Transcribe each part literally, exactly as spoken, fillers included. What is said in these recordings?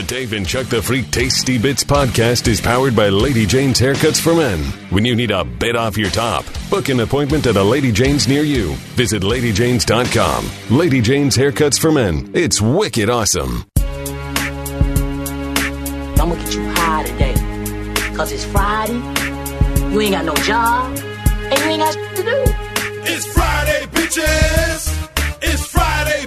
The Dave and Chuck the Freak Tasty Bits podcast is powered by Lady Jane's Haircuts for Men. When you need a bit off your top, book an appointment at a Lady Jane's near you. Visit lady janes dot com. Lady Jane's Haircuts for Men. It's wicked awesome. I'm gonna get you high today. Cause it's Friday. You ain't got no job. And you ain't got shit to do. It's Friday, bitches. It's Friday,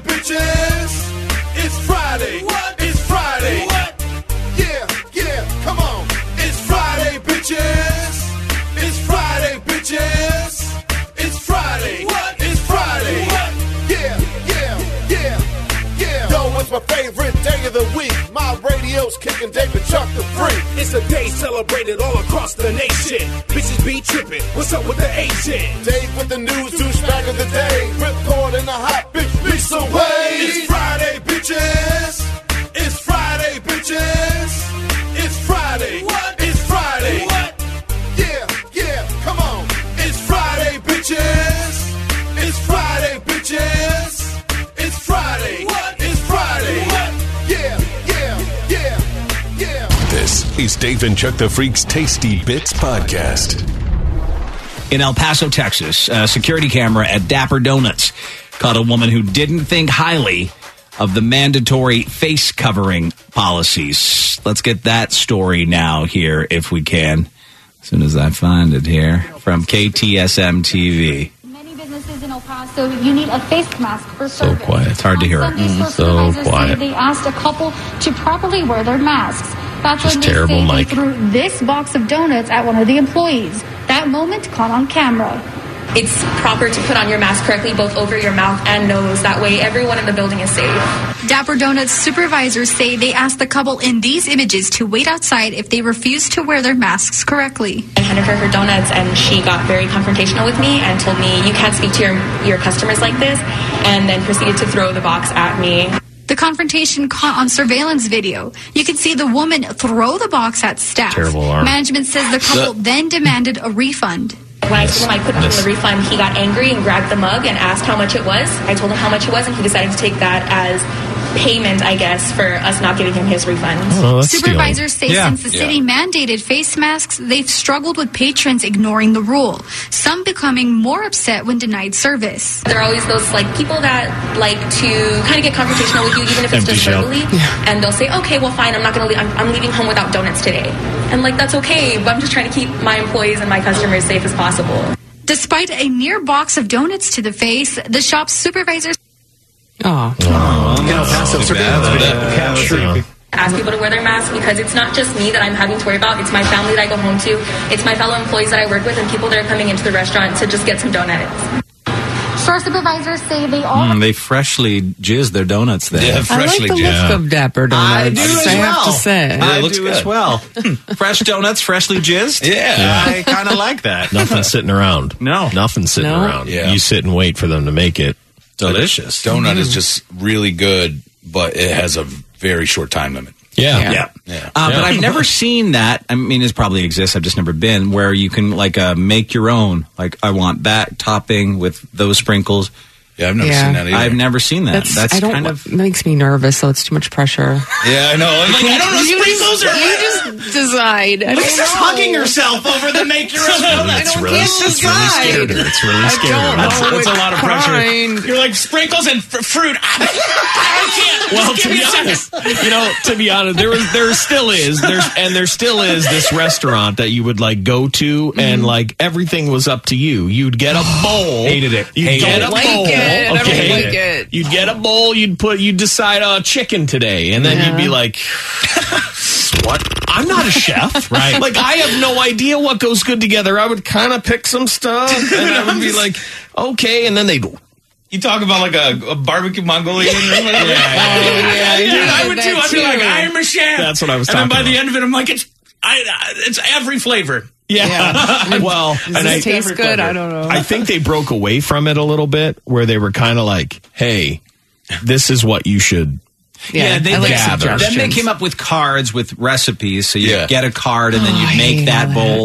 bitches. It's Friday. What? It's Friday. What? Yeah, yeah, come on. It's Friday, bitches. It's Friday, bitches. It's Friday. What? It's Friday. What? Yeah, yeah, yeah, yeah. Yo, it's my favorite day of the week. My radio's kicking Dave and Chuck the Freak. It's a day celebrated all across the nation. Bitches be tripping. What's up with the Asian? Dave with the news, douchebag of the day. Ripcord in the hot bitch, beats away. It's Friday, bitches. It's Friday, bitches. It's Friday. What? It's Friday. What? Yeah, yeah, come on. It's Friday, bitches. It's Friday, bitches. It's Friday. What? It's Friday. What? Yeah, yeah, yeah, yeah. This is Dave and Chuck the Freak's Tasty Bits podcast. In El Paso, Texas, a security camera at Dapper Donuts caught a woman who didn't think highly of the mandatory face covering policies. Let's get that story now here, if we can, as soon as I find it here, from K T S M T V. Many businesses in El Paso, you need a face mask for So service. quiet. It's hard to hear her. Mm, so quiet. They asked a couple to properly wear their masks. That's Just when they terrible say mic. they threw this box of donuts at one of the employees. That moment caught on camera. It's proper to put on your mask correctly, both over your mouth and nose. That way everyone in the building is safe. Dapper Donuts supervisors say they asked the couple in these images to wait outside if they refused to wear their masks correctly. I handed her her donuts and she got very confrontational with me and told me, you can't speak to your, your customers like this, and then proceeded to throw the box at me. The confrontation caught on surveillance video. You can see the woman throw the box at staff. Terrible arm. Management says the couple then demanded a refund. When I told him I couldn't give him the refund, he got angry and grabbed the mug and asked how much it was. I told him how much it was, and he decided to take that as payment, I guess, for us not giving him his refund. Oh, that's Supervisors stealing. say Yeah. since the city mandated face masks, they've struggled with patrons ignoring the rule, some becoming more upset when denied service. There are always those like people that like to kind of get confrontational with you, even if it's Empty just shell. verbally. And they'll say, "Okay, well, fine. I'm not going to. leave. I'm, I'm leaving home without donuts today." And like that's okay, but I'm just trying to keep my employees and my customers safe as possible. Despite a near box of donuts to the face, the shop's supervisors Oh. Ask people to wear their masks because it's not just me that I'm having to worry about. It's my family that I go home to. It's my fellow employees that I work with and people that are coming into the restaurant to just get some donuts. store supervisors say they all Mm, they freshly jizz their donuts there. Yeah, freshly I like the jizzed. look of Dapper Donuts. I do as I have well. to say. I it looks do as good. well. Fresh donuts, freshly jizzed. Yeah. I kind of like that. Nothing sitting around. No. Nothing sitting No. around. Yeah. You sit and wait for them to make it. Delicious. Donut is just really good, but it has a very short time limit. Yeah. Yeah. Yeah. Yeah. Uh, Yeah. But I've never seen that. I mean, it probably exists. I've just never been where you can like uh, make your own. Like, I want that topping with those sprinkles. Yeah, I've never Yeah. seen that either. I've never seen that. That's, That's, I don't, kind of. It makes me nervous, so it's too much pressure. Yeah, I know. I'm like, I don't know. You Sprinkles just, are. you just decide. I don't know. hugging herself over the make your own donut. It's don't really, get it's to really decide. scared her. It's really I scared don't her. know. That's, that's a lot of pressure. Fine. You're like sprinkles and f- fruit. I can't. Well, Just to give me be a second. honest, you know, to be honest, there was, there still is, there's, and there still is this restaurant that you would like go to, and like everything was up to you. You'd get a bowl. Hated it. You'd Hated get it. a Like bowl. it. I don't Okay. like it. You'd get a bowl. You'd put. You'd decide uh, chicken today, and then Yeah. you'd be like, "What? I'm not a chef, right? Like I have no idea what goes good together. I would kind of pick some stuff, and I would be like, okay, and then they'd." You talk about like a, a barbecue Mongolian. Yeah, Oh, yeah, Dude, yeah, I would that too. I'd be too. like, I'm a chef. That's what I was And then talking by the about. end of it, I'm like, it's I, it's every flavor. Yeah. Yeah. Well, Does and I, it taste good? I don't know. I think they broke away from it a little bit, where they were kind of like, "Hey, this is what you should." Yeah, they, I like they- gather. then they suggestions. came up with cards with recipes. So you Yeah. get a card and then you Oh, I make hate that all bowl.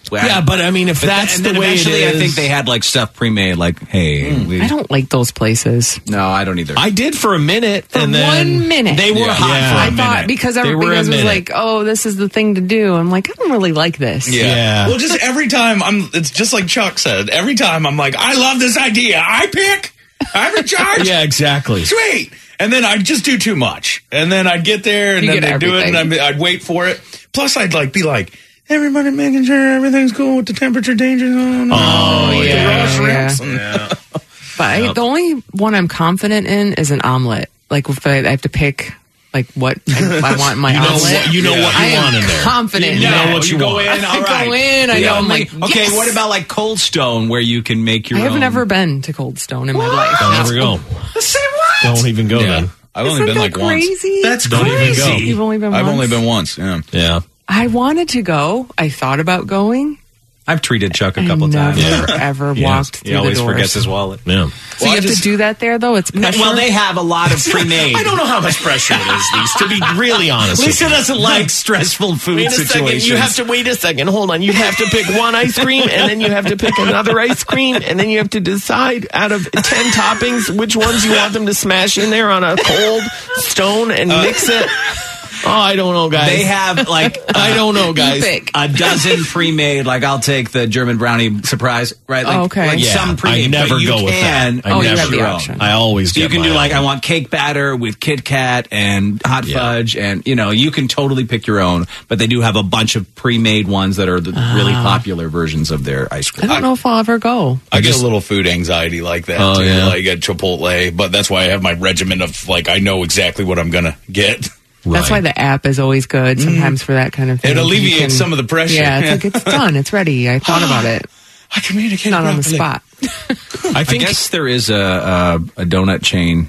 Yeah, but I mean, if But that's then, the and then way it eventually, is, I think they had like stuff pre-made. Like, hey, we, I don't like those places. no, I don't either. I did for a minute, For and then one minute. they were Yeah. hot Yeah. for a I thought minute. because They everybody were a was minute. like, "Oh, this is the thing to do." I'm like, I don't really like this. Yeah. Yeah. Well, just every time I'm, it's just like Chuck said. Every time I'm like, I love this idea. I pick. I'm in charge. yeah, exactly. Sweet. And then I'd just do too much. And then I'd get there and You then get they'd do it and I'd, everything. I'd wait for it. Plus, I'd like be like, everybody making sure everything's cool with the temperature danger zone. Oh, yeah. yeah. Raw shrimps. And- But I, the only one I'm confident in is an omelet. Like if I, I have to pick, like what I, I want in my You know omelet. what, you know what you I am want in there. confident. You in know that. what you, go want. in, all I right. go in. I Yeah, know. I'm I'm like, okay, yes! what about like Cold Stone, where you can make your I have own? never been to Cold Stone in my life. Don't ever go. Say what? Don't even go Yeah. then. I've only Isn't been that like once. crazy? That's Don't even crazy. go. You've only been. I've once? only been once. Yeah. Yeah. I wanted to go. I thought about going. I've treated Chuck a I couple never, times. ever Yeah. walked He through always the doors. forgets his wallet. Yeah. So Well, you I have just- to do that there, though. It's pressure. Well, they have a lot of pre-made. I don't know how much pressure it is, Lisa, to be really honest. Lisa with you. doesn't like stressful food Wait a situations. second. You have to wait a second. Hold on. You have to pick one ice cream, and then you have to pick another ice cream, and then you have to decide out of ten toppings which ones you want them to smash in there on a cold stone and mix it. Oh, I don't know, guys. They have like I don't know, guys. pick. a dozen pre-made. Like I'll take the German brownie surprise, right? Like, Oh, okay. like Yeah, some pre-made. I never but you go with can, that. I Oh, you never have the go. option. I always So you get can my do like own. I want cake batter with Kit Kat and hot Yeah. fudge, and you know you can totally pick your own. But they do have a bunch of pre-made ones that are the really popular versions of their ice I cream. don't know if I'll ever go. I get just- a little food anxiety like that Oh, too, yeah. like at Chipotle. But that's why I have my regimen of like I know exactly what I'm gonna get. That's Right. why the app is always good sometimes for that kind of thing. It alleviates You can- some of the pressure. Yeah, it's like it's done. It's ready. I thought about it. I communicate Not on the properly. spot. I guess there is a, a, a donut chain.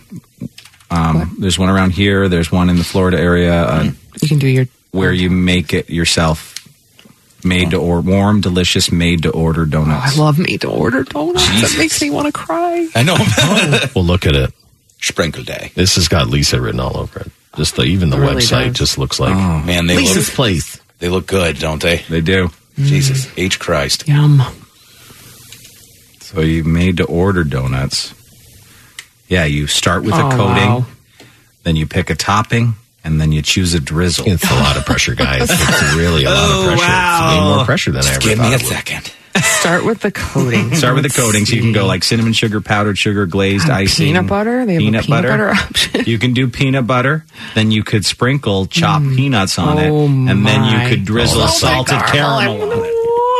Um, there's one around here. There's one in the Florida area uh, You can do your. where you make it yourself. Made to order, warm, delicious, made to order Oh, donuts. I love made to order donuts. That makes me want to cry. I know. Well, look at it. Sprinkle day. This has got Lisa written all over it. Just the, even the It really website does. just looks like Man, they Lisa's look place. they look good, don't they? They do. Jesus H Christ. Yum. So you made to order donuts. Yeah, you start with a Oh, coating, wow. then you pick a topping, and then you choose a drizzle. It's a lot of pressure, guys. It's really a lot Oh, of pressure. wow. It's way more pressure than I ever Give thought me a it would. second. Start with the coating. Start with the Let's coating, so you can go see. like cinnamon sugar, powdered sugar, glazed Uh, icing, peanut butter? They have a peanut butter option. You can do peanut butter. Then you could sprinkle chopped peanuts on it, Oh, and then you my. could drizzle Oh, salted caramel. caramel on it.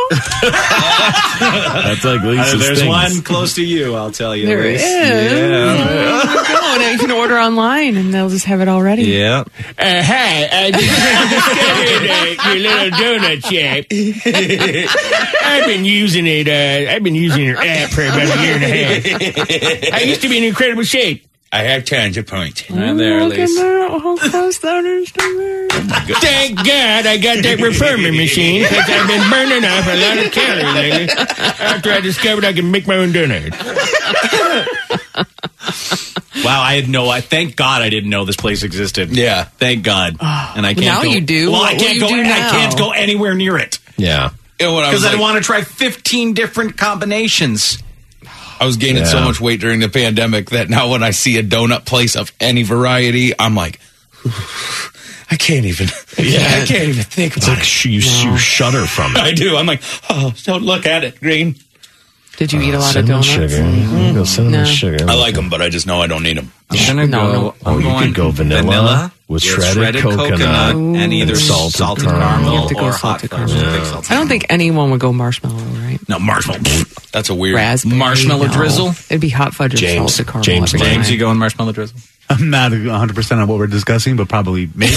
That's like Lisa's Uh, there's things. one close to you, I'll tell you. There Liz. is. Yeah. Go, now you can order online and they'll just have it already. Yeah. Uh, hi, I just your little donut shape. I've been using it. Uh, I've been using your app for about a year and a half. I used to be in incredible shape. I have tons of points. Right there, Look at Lisa. that. How close that is to me. Thank God I got that reforming machine because I've been burning off a lot of calories lately. After I discovered I can make my own donuts. Wow, I had no. I thank God I didn't know this place existed. Yeah. Thank God. And I can't. Now go, you do. Well, What I will can't you go. do I now? can't go anywhere near it Yeah. You know what I was because I like, want to try fifteen different combinations. I was gaining so Yeah. much weight during the pandemic that now when I see a donut place of any variety, I'm like, I can't even. Yeah. I can't even think It's about like sh- you, you shudder from it. it. I do. I'm like, oh, don't look at it, Green. Did you eat a lot of Cinnamon donuts? sugar. You go cinnamon No. sugar. I like them, but I just know I don't need them. I'm gonna No, go. no. Oh, I'm you going could go vanilla with shredded coconut and either and salted, salted caramel, caramel. You have to go or salted hot fudge. caramel. Big salted I don't think anyone would go marshmallow, right? No marshmallow. That's a weird. Raspberry. Marshmallow no. drizzle? It'd be hot fudge or James. salted caramel. James every James, time. you going marshmallow drizzle? I'm not one hundred percent on what we're discussing, but probably maybe.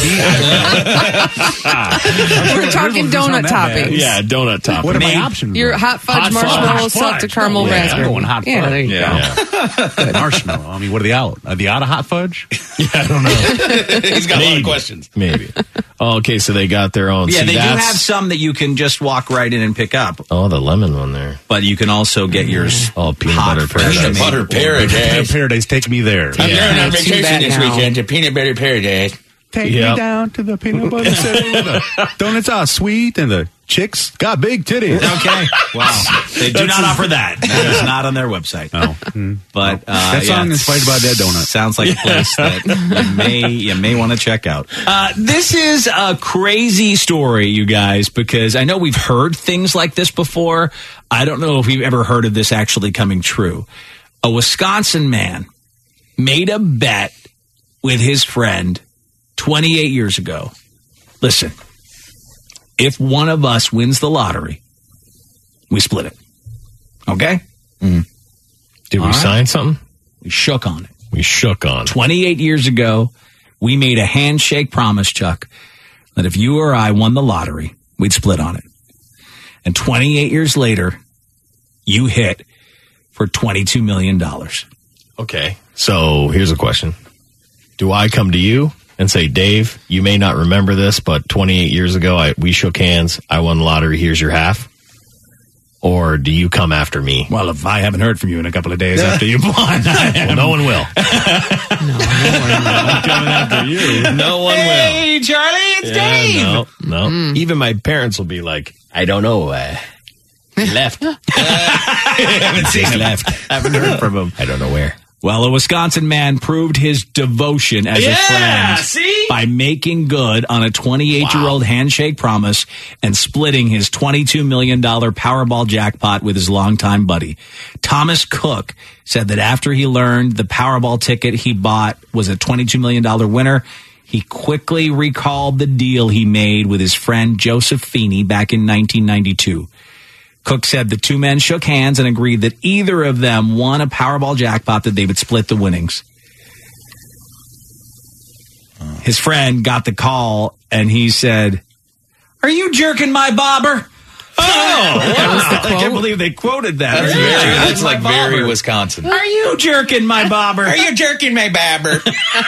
We're talking donut toppings. Yeah, donut topping. What are my Maybe. options? Your then? hot fudge, Hot fudge. marshmallow, Hot salted fudge. caramel, Yeah, I'm raspberry. going hot yeah, fudge. there you Yeah. go. marshmallow. I mean, what are they out? Are they out of hot fudge? Yeah, I don't know. He's got a lot Maybe. of questions. Maybe. Oh, okay, so they got their own. Yeah, See, they do that's- have some that you can just walk right in and pick up, Oh, the lemon one there. but you can also get yours. Oh, peanut hot, butter fresh paradise. made. Butter Peanut paradise. Paradise, take me there. I'm Yeah. going on Too vacation bad this now. weekend to Peanut Butter Paradise. Take Yep. me down to the peanut butter city where the donuts are sweet and the chicks got big titties. Okay. Wow. They do not offer that. That is not on their website. No. But uh, That song yeah, inspired by that donut. Sounds like a place that you may you may want to check out. Uh, this is a crazy story, you guys, because I know we've heard things like this before. I don't know if we've ever heard of this actually coming true. A Wisconsin man made a bet with his friend twenty-eight years ago. Listen, if one of us wins the lottery, we split it. Okay? Mm. Did All we right. sign something? We shook on it. We shook on it. twenty-eight years ago, we made a handshake promise, Chuck, that if you or I won the lottery, we'd split on it. And twenty-eight years later, you hit for twenty-two million dollars. Okay. So here's a question. Do I come to you and say, Dave, you may not remember this, but twenty-eight years ago, I, we shook hands. I won the lottery. Here's your half. Or do you come after me? Well, if I haven't heard from you in a couple of days after you won, I am. Well, no one will. I'm coming after you. No one Hey, Charlie, it's will. Dave. No, no. Even my parents will be like, I don't know. Uh, he left. haven't seen him. left. Haven't heard from him. I don't know where. Well, a Wisconsin man proved his devotion as Yeah, a friend see? by making good on a twenty-eight-year-old Wow. handshake promise and splitting his twenty-two million dollars Powerball jackpot with his longtime buddy. Thomas Cook said that after he learned the Powerball ticket he bought was a twenty-two million dollars winner, he quickly recalled the deal he made with his friend Joseph Feeney back in nineteen ninety-two. Cook said the two men shook hands and agreed that either of them won a Powerball jackpot that they would split the winnings. His friend got the call and he said, "Are you jerking my bobber?" Oh, wow. I can't believe they quoted that. That's, Are you very, jerking that's my like very bobber? Wisconsin. Are you jerking my bobber? Are you jerking my bobber?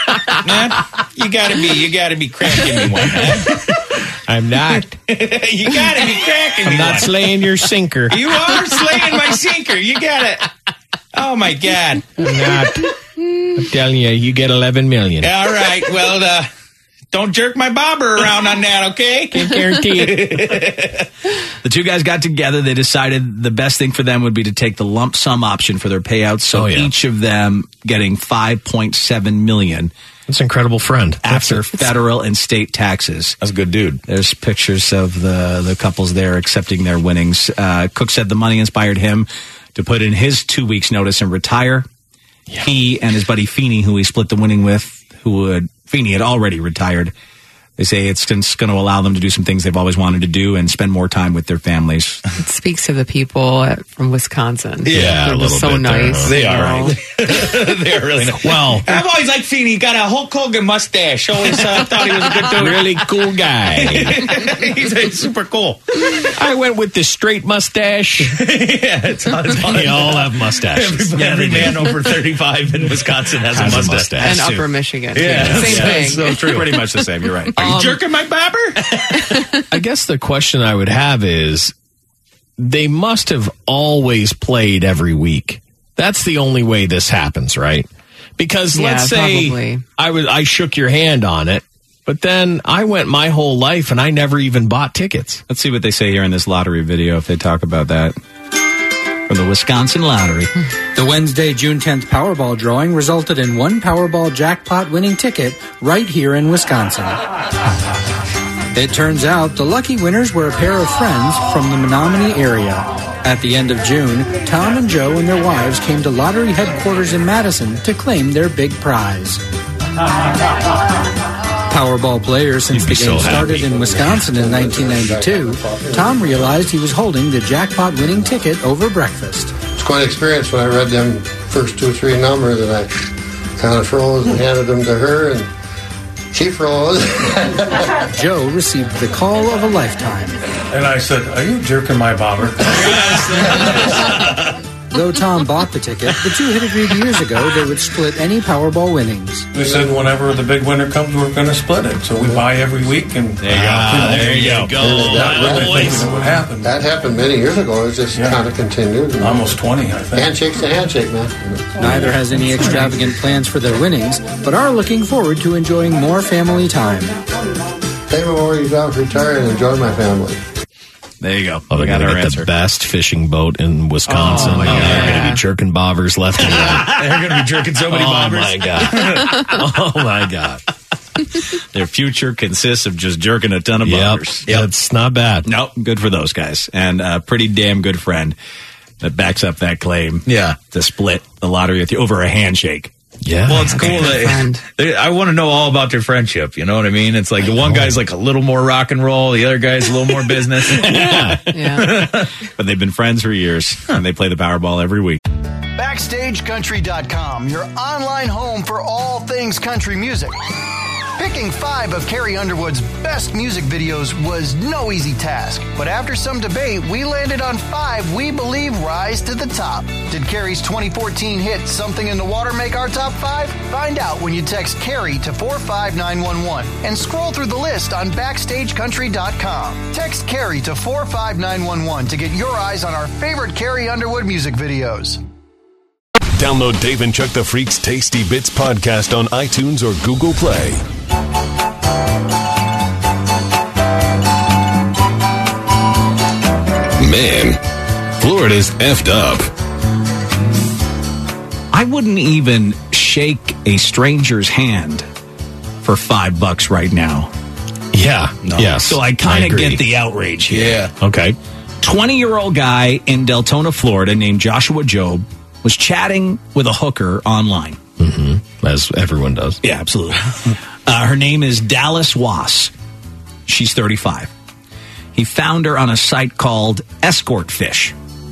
Nah, you gotta be, you gotta be cracking me one. Huh? I'm not. You gotta be cracking me I'm not one. slaying your sinker. You are slaying my sinker. You gotta. Oh my God. I'm not. I'm telling you, you get eleven million. All right. Well, uh, don't jerk my bobber around on that, okay? Can't guarantee it. The two guys got together. They decided the best thing for them would be to take the lump sum option for their payouts. So Oh, yeah. each of them getting five point seven million dollars That's an incredible friend. after federal and state taxes. That's a good dude. There's pictures of the, the couples there accepting their winnings. Uh, Cook said the money inspired him to put in his two weeks notice and retire. Yeah. He and his buddy Feeney, who he split the winning with, who would, Feeney had already retired. They say it's going to allow them to do some things they've always wanted to do and spend more time with their families. It speaks to the people at, from Wisconsin. Yeah, They're a just little so bit there, nice. huh? They you are know? right. They are really nice. Well, I've always liked Feeney. He got a Hulk Hogan mustache. Always uh, thought he was a good dude. really cool guy. He's uh, super cool. I went with the straight mustache. Yeah, it's all, it's all We all have mustaches. Every, every man over thirty-five in Wisconsin has, Has a a mustache. mustache. And That's Upper true. Michigan. too. Yeah, Same yeah, thing. so true. Pretty much the same. You're right. Are you jerking my bobber? I guess the question I would have is, they must have always played every week. That's the only way this happens, right? Because Yeah, let's say probably. I was I shook your hand on it, but then I went my whole life and I never even bought tickets. Let's see what they say here in this lottery video if they talk about that. From the Wisconsin Lottery. The Wednesday, June tenth Powerball drawing resulted in one Powerball jackpot winning ticket right here in Wisconsin. It turns out the lucky winners were a pair of friends from the Menominee area. At the end of June, Tom and Joe and their wives came to lottery headquarters in Madison to claim their big prize. Powerball player since You'd be the game so started happy. in Wisconsin in nineteen ninety-two, Tom realized he was holding the jackpot winning ticket over breakfast. It's quite an experience when I read them first two or three numbers and I kind of froze and handed them to her and she froze. Joe received the call of a lifetime. And I said, "Are you jerking my bobber?" Though Tom bought the ticket, the two had agreed years ago they would split any Powerball winnings. We said whenever the big winner comes, we're going to split it. So we buy every week, and there you go. Ah, there you go. That, not that, really thinking it would happen. That happened many years ago. It just Yeah. kind of continued. Almost twenty, I think. Handshake's a handshake, man. Neither has any extravagant plans for their winnings, but are looking forward to enjoying more family time. Pay my mortgage off, retire, and enjoy my family. There you go. Oh, they're We got going our to get answer. the best fishing boat in Wisconsin. Oh, my Oh, God. they're going to be jerking bobbers left and right. They're going to be jerking so many oh, bobbers. my God. Oh, my God. Their future consists of just jerking a ton of Yep. bobbers. Yep. It's not bad. Nope. Good for those guys. And a pretty damn good friend that backs up that claim. Yeah. To split the lottery with you over a handshake. Yeah. Well, it's cool that they, I want to know all about their friendship. You know what I mean? It's like the one guy's like a little more rock and roll, the other guy's a little more business. Yeah. Yeah. But they've been friends for years, and they play the Powerball every week. Backstage Country dot com, your online home for all things country music. Picking five of Carrie Underwood's best music videos was no easy task, but after some debate, we landed on five we believe rise to the top. Did Carrie's twenty fourteen hit Something in the Water make our top five? Find out when you text Carrie to four five nine one one and scroll through the list on Backstage Country dot com. Text Carrie to four five nine one one to get your eyes on our favorite Carrie Underwood music videos. Download Dave and Chuck the Freak's Tasty Bits podcast on iTunes or Google Play. Man, Florida's effed up. I wouldn't even shake a stranger's hand for five bucks right now. Yeah. No. Yes. So I kind I of agree. get the outrage here. Yeah. Okay. twenty-year-old guy in Deltona, Florida, named Joshua Job, was chatting with a hooker online. Mm-hmm. As everyone does. Yeah, absolutely. uh, her name is Dallas Wass. She's thirty-five. He found her on a site called Escort Fish.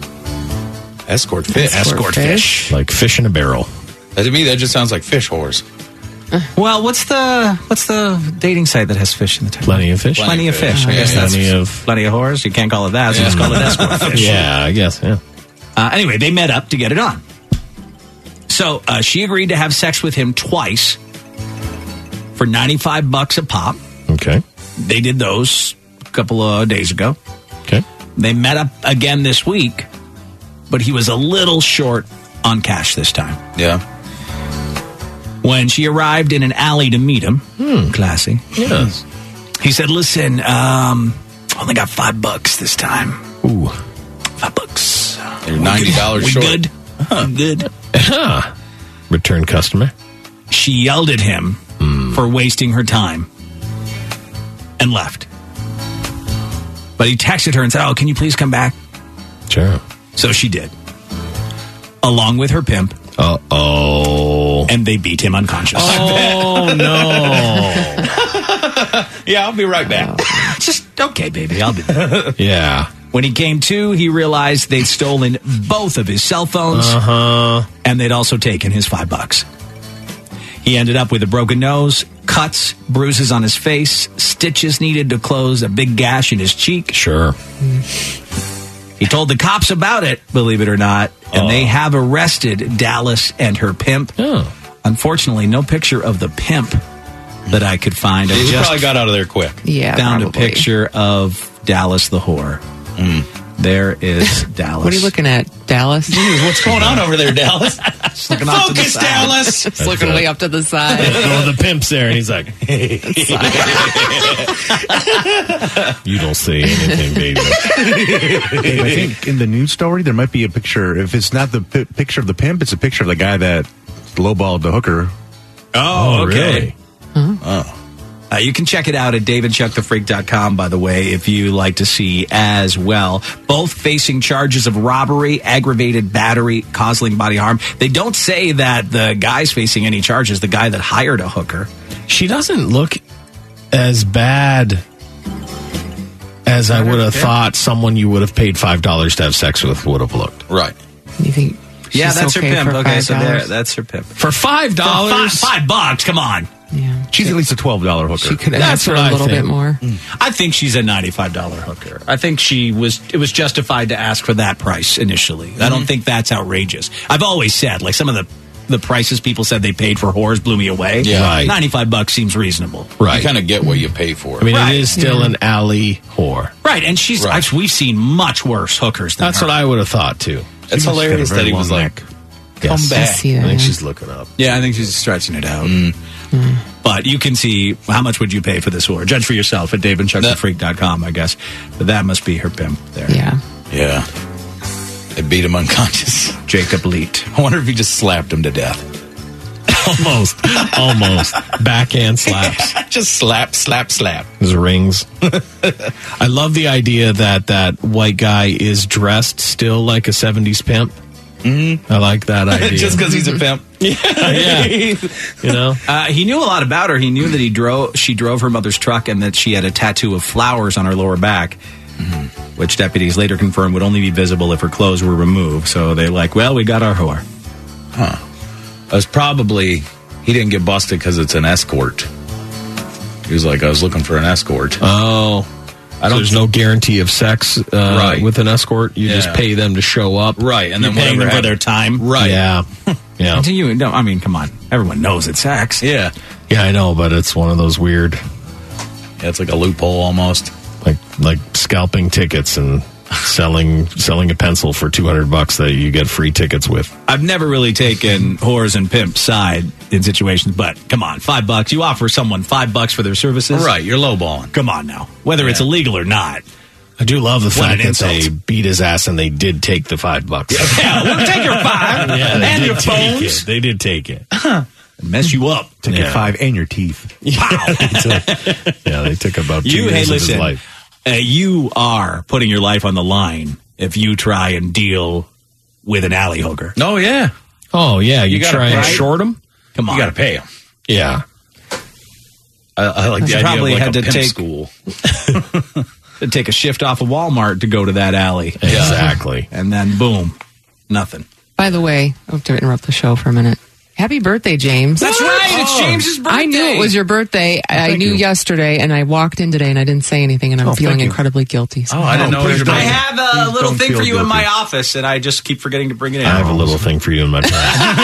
Escort fish. Escort Fish. Like fish in a barrel. To me, that just sounds like fish whores. Well, what's the what's the dating site that has fish in the title? Plenty of fish. Plenty of fish. I Yeah, guess that's plenty of- plenty of whores. You can't call it that, so Yeah. just call it Escort Fish. Yeah, I guess, yeah. Uh, anyway, they met up to get it on. So uh, she agreed to have sex with him twice for ninety-five bucks a pop. Okay. They did those a couple of days ago. Okay. They met up again this week, but he was a little short on cash this time. Yeah. When she arrived in an alley to meet him, Hmm. classy. Yes. He said, "Listen, um, only got five bucks this time. Ooh. Five bucks. You're ninety dollars we short. Good. Huh. Good." Huh. Return customer. She yelled at him for wasting her time and left. But he texted her and said, "Oh, can you please come back?" Sure. So she did, along with her pimp. Uh oh. And they beat him unconscious. Oh no. Yeah, I'll be right back. Just okay, baby. I'll be there. Yeah. When he came to, he realized they'd stolen both of his cell phones, Uh-huh. and they'd also taken his five bucks. He ended up with a broken nose, cuts, bruises on his face, stitches needed to close a big gash in his cheek. Sure. He told the cops about it, believe it or not, and Oh. they have arrested Dallas and her pimp. Oh. Unfortunately, no picture of the pimp that I could find. I He just probably got out of there quick. Yeah, found probably. a picture of Dallas the whore. There is Dallas. What are you looking at, Dallas? What's going on over there, Dallas? Just looking off to the Focus, side. Dallas. Just looking way up to the side. Oh, the pimp's there, and he's like, "You don't say anything, baby." Hey, I think in the news story there might be a picture. If it's not the pi picture of the pimp, it's a picture of the guy that lowballed the hooker. Oh, okay. really? Oh. Uh, you can check it out at dave and chuck the freak dot com, by the way, if you like to see as well. Both facing charges of robbery, aggravated battery, causing body harm. They don't say that the guy's facing any charges, the guy that hired a hooker. She doesn't look as bad as I would have thought someone you would have paid five dollars to have sex with would have looked. Right. You think? Yeah, she's that's okay her pimp. for Okay, so five there, dollars? that's her pimp. For five For dollars? five, five bucks, come on. Yeah. She's at least a twelve dollar hooker. She could have That's asked for what a I little think. bit more. I think she's a ninety-five dollar hooker. I think she was. It was justified to ask for that price initially. I don't think that's outrageous. I've always said, like some of the the prices people said they paid for whores blew me away. Yeah. Right. ninety-five bucks seems reasonable. Right. You kind of get what you pay for. I mean, Right. it is still an alley whore. Right, and she's. Right. I've, we've seen much worse hookers than That's her. what I would have thought, too. It's hilarious that he was like, come Yes. back. I see I that. think yeah. she's looking up. Yeah, I think she's stretching it out. But you can see how much would you pay for this whore. Judge for yourself at dave and chuck the freak dot com, I guess. But that must be her pimp there. Yeah. Yeah. They beat him unconscious. Jacob Leet. I wonder if he just slapped him to death. Almost. Almost. Backhand slaps. Just slap, slap, slap. His rings. I love the idea that that white guy is dressed still like a seventies pimp. Mm-hmm. I like that idea. Just because he's a pimp. Yeah. You know? Uh, he knew a lot about her. He knew that he drove. She drove her mother's truck, and that she had a tattoo of flowers on her lower back, mm-hmm. which deputies later confirmed would only be visible if her clothes were removed. So they're like, "Well, we got our whore." Huh. It was probably he didn't get busted because it's an escort. He was like, I was looking for an escort. Oh. I don't, so there's no guarantee of sex uh, right. with an escort. You yeah. just pay them to show up. Right. And You're then paying them for happened. their time. Right. Yeah. Yeah. You, no, I mean, come on. Everyone knows it's sex. Yeah. Yeah, I know, but it's one of those weird. Yeah, it's like a loophole almost. Like like scalping tickets and selling selling a pencil for two hundred bucks that you get free tickets with. I've never really taken whores and pimps side in situations, but come on, five bucks. You offer someone five bucks for their services. Right, you're lowballing. Come on now. Whether Yeah. it's illegal or not. I do love the What fact an that insult. they beat his ass and they did take the five bucks. Yeah, we'll take your five Yeah, they and did your take phones. it. They did take it. Mess you up. Took Yeah. your five and your teeth. Yeah, they took about two You, years hey, of his listen, life. uh, you are putting your life on the line if you try and deal with an alley hooker. Oh, yeah. Oh, yeah, you, You gotta try and pay. short him? Come on. You got to pay him. Yeah. I, I like the You idea probably of like had a to pimp take- school. To take a shift off of Walmart to go to that alley. Exactly. And then boom, nothing. By the way, I have to interrupt the show for a minute. Happy birthday, James. That's right. It's James's birthday. I knew it was your birthday. I thank knew you. yesterday, and I walked in today, and I didn't say anything, and I'm Oh, feeling thank you. incredibly guilty. So Oh, I didn't know please it was don't. I your have a Please little don't thing for feel you in my guilty. office, and I just keep forgetting to bring it in. I have a little thing for you in my purse.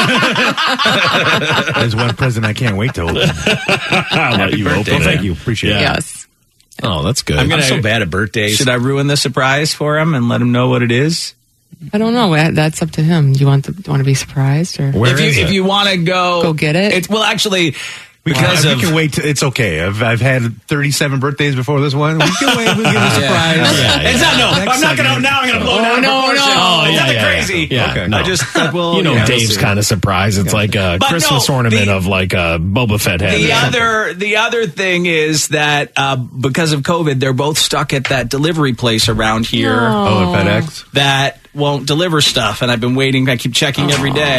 There's one present I can't wait to open. I'll let you open Well, it. thank you. Appreciate it. Yes. Oh, that's good. I'm I'm gonna- so bad at birthdays. Should I ruin the surprise for him and let him know what it is? I don't know. That- That's up to him. Do you want the, do you want to be surprised or Where if you is if it? you want to go Go get it? It's well, actually, We because can, of we can wait. To, it's okay. I've I've had thirty-seven birthdays before this one. We can wait. We'll give a surprise. Yeah, It's not no. Next I'm not gonna. segment. Now I'm gonna blow Oh, down no, proportion. no. Oh, yeah, nothing yeah, crazy. yeah. Okay. No. I just thought, well, you know, yeah, Dave's we'll see. kind of surprised. It's like a But Christmas no, ornament the- of like a Boba Fett head. The or something. other, the other thing is that uh, because of COVID, they're both stuck at that delivery place around here Oh, at FedEx. that won't deliver stuff, and I've been waiting. I keep checking every day.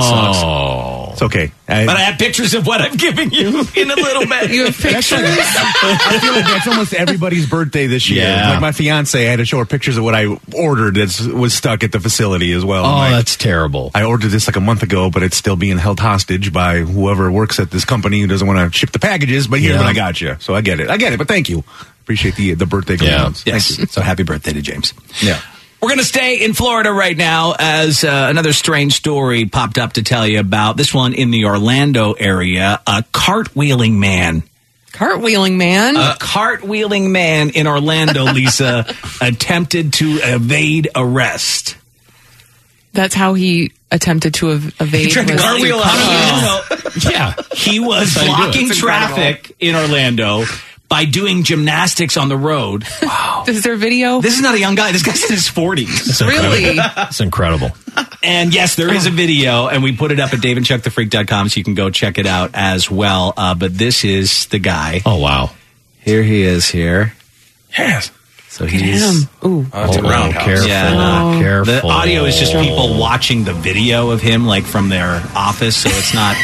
Oh. It's okay. I, But I have pictures of what I'm giving you in a little bit. you have pictures? I feel like that's almost everybody's birthday this year. Yeah. Like my fiance, I had to show her pictures of what I ordered that was stuck at the facility as well. Oh, I'm like, that's terrible. I ordered this like a month ago, but it's still being held hostage by whoever works at this company who doesn't want to ship the packages. But here's Yeah. what I got you. So I get it. I get it. But thank you. Appreciate the the birthday Yeah. comments. Yes. Thank you. So happy birthday to James. Yeah. We're going to stay in Florida right now as uh, another strange story popped up to tell you about. This one in the Orlando area. A cartwheeling man. Cartwheeling man. A cartwheeling man in Orlando, Lisa, attempted to evade arrest. That's how he attempted to ev- evade. He tried to was- cartwheel out of Orlando. Yeah. He was That's how you do it. blocking It's traffic in Orlando by doing gymnastics on the road. Wow. Is there video? This is not a young guy. This guy's in his forties. Really? It's incredible. And yes, there is a video, and we put it up at dave and chuck the freak dot com, so you can go check it out as well. Uh, but this is the guy. Oh, wow. Here he is here. Yes. So Look at he's... him. Ooh. Oh, it's a Oh, roundhouse. careful. Yeah. Careful. The audio is just people watching the video of him, like from their office, so it's not...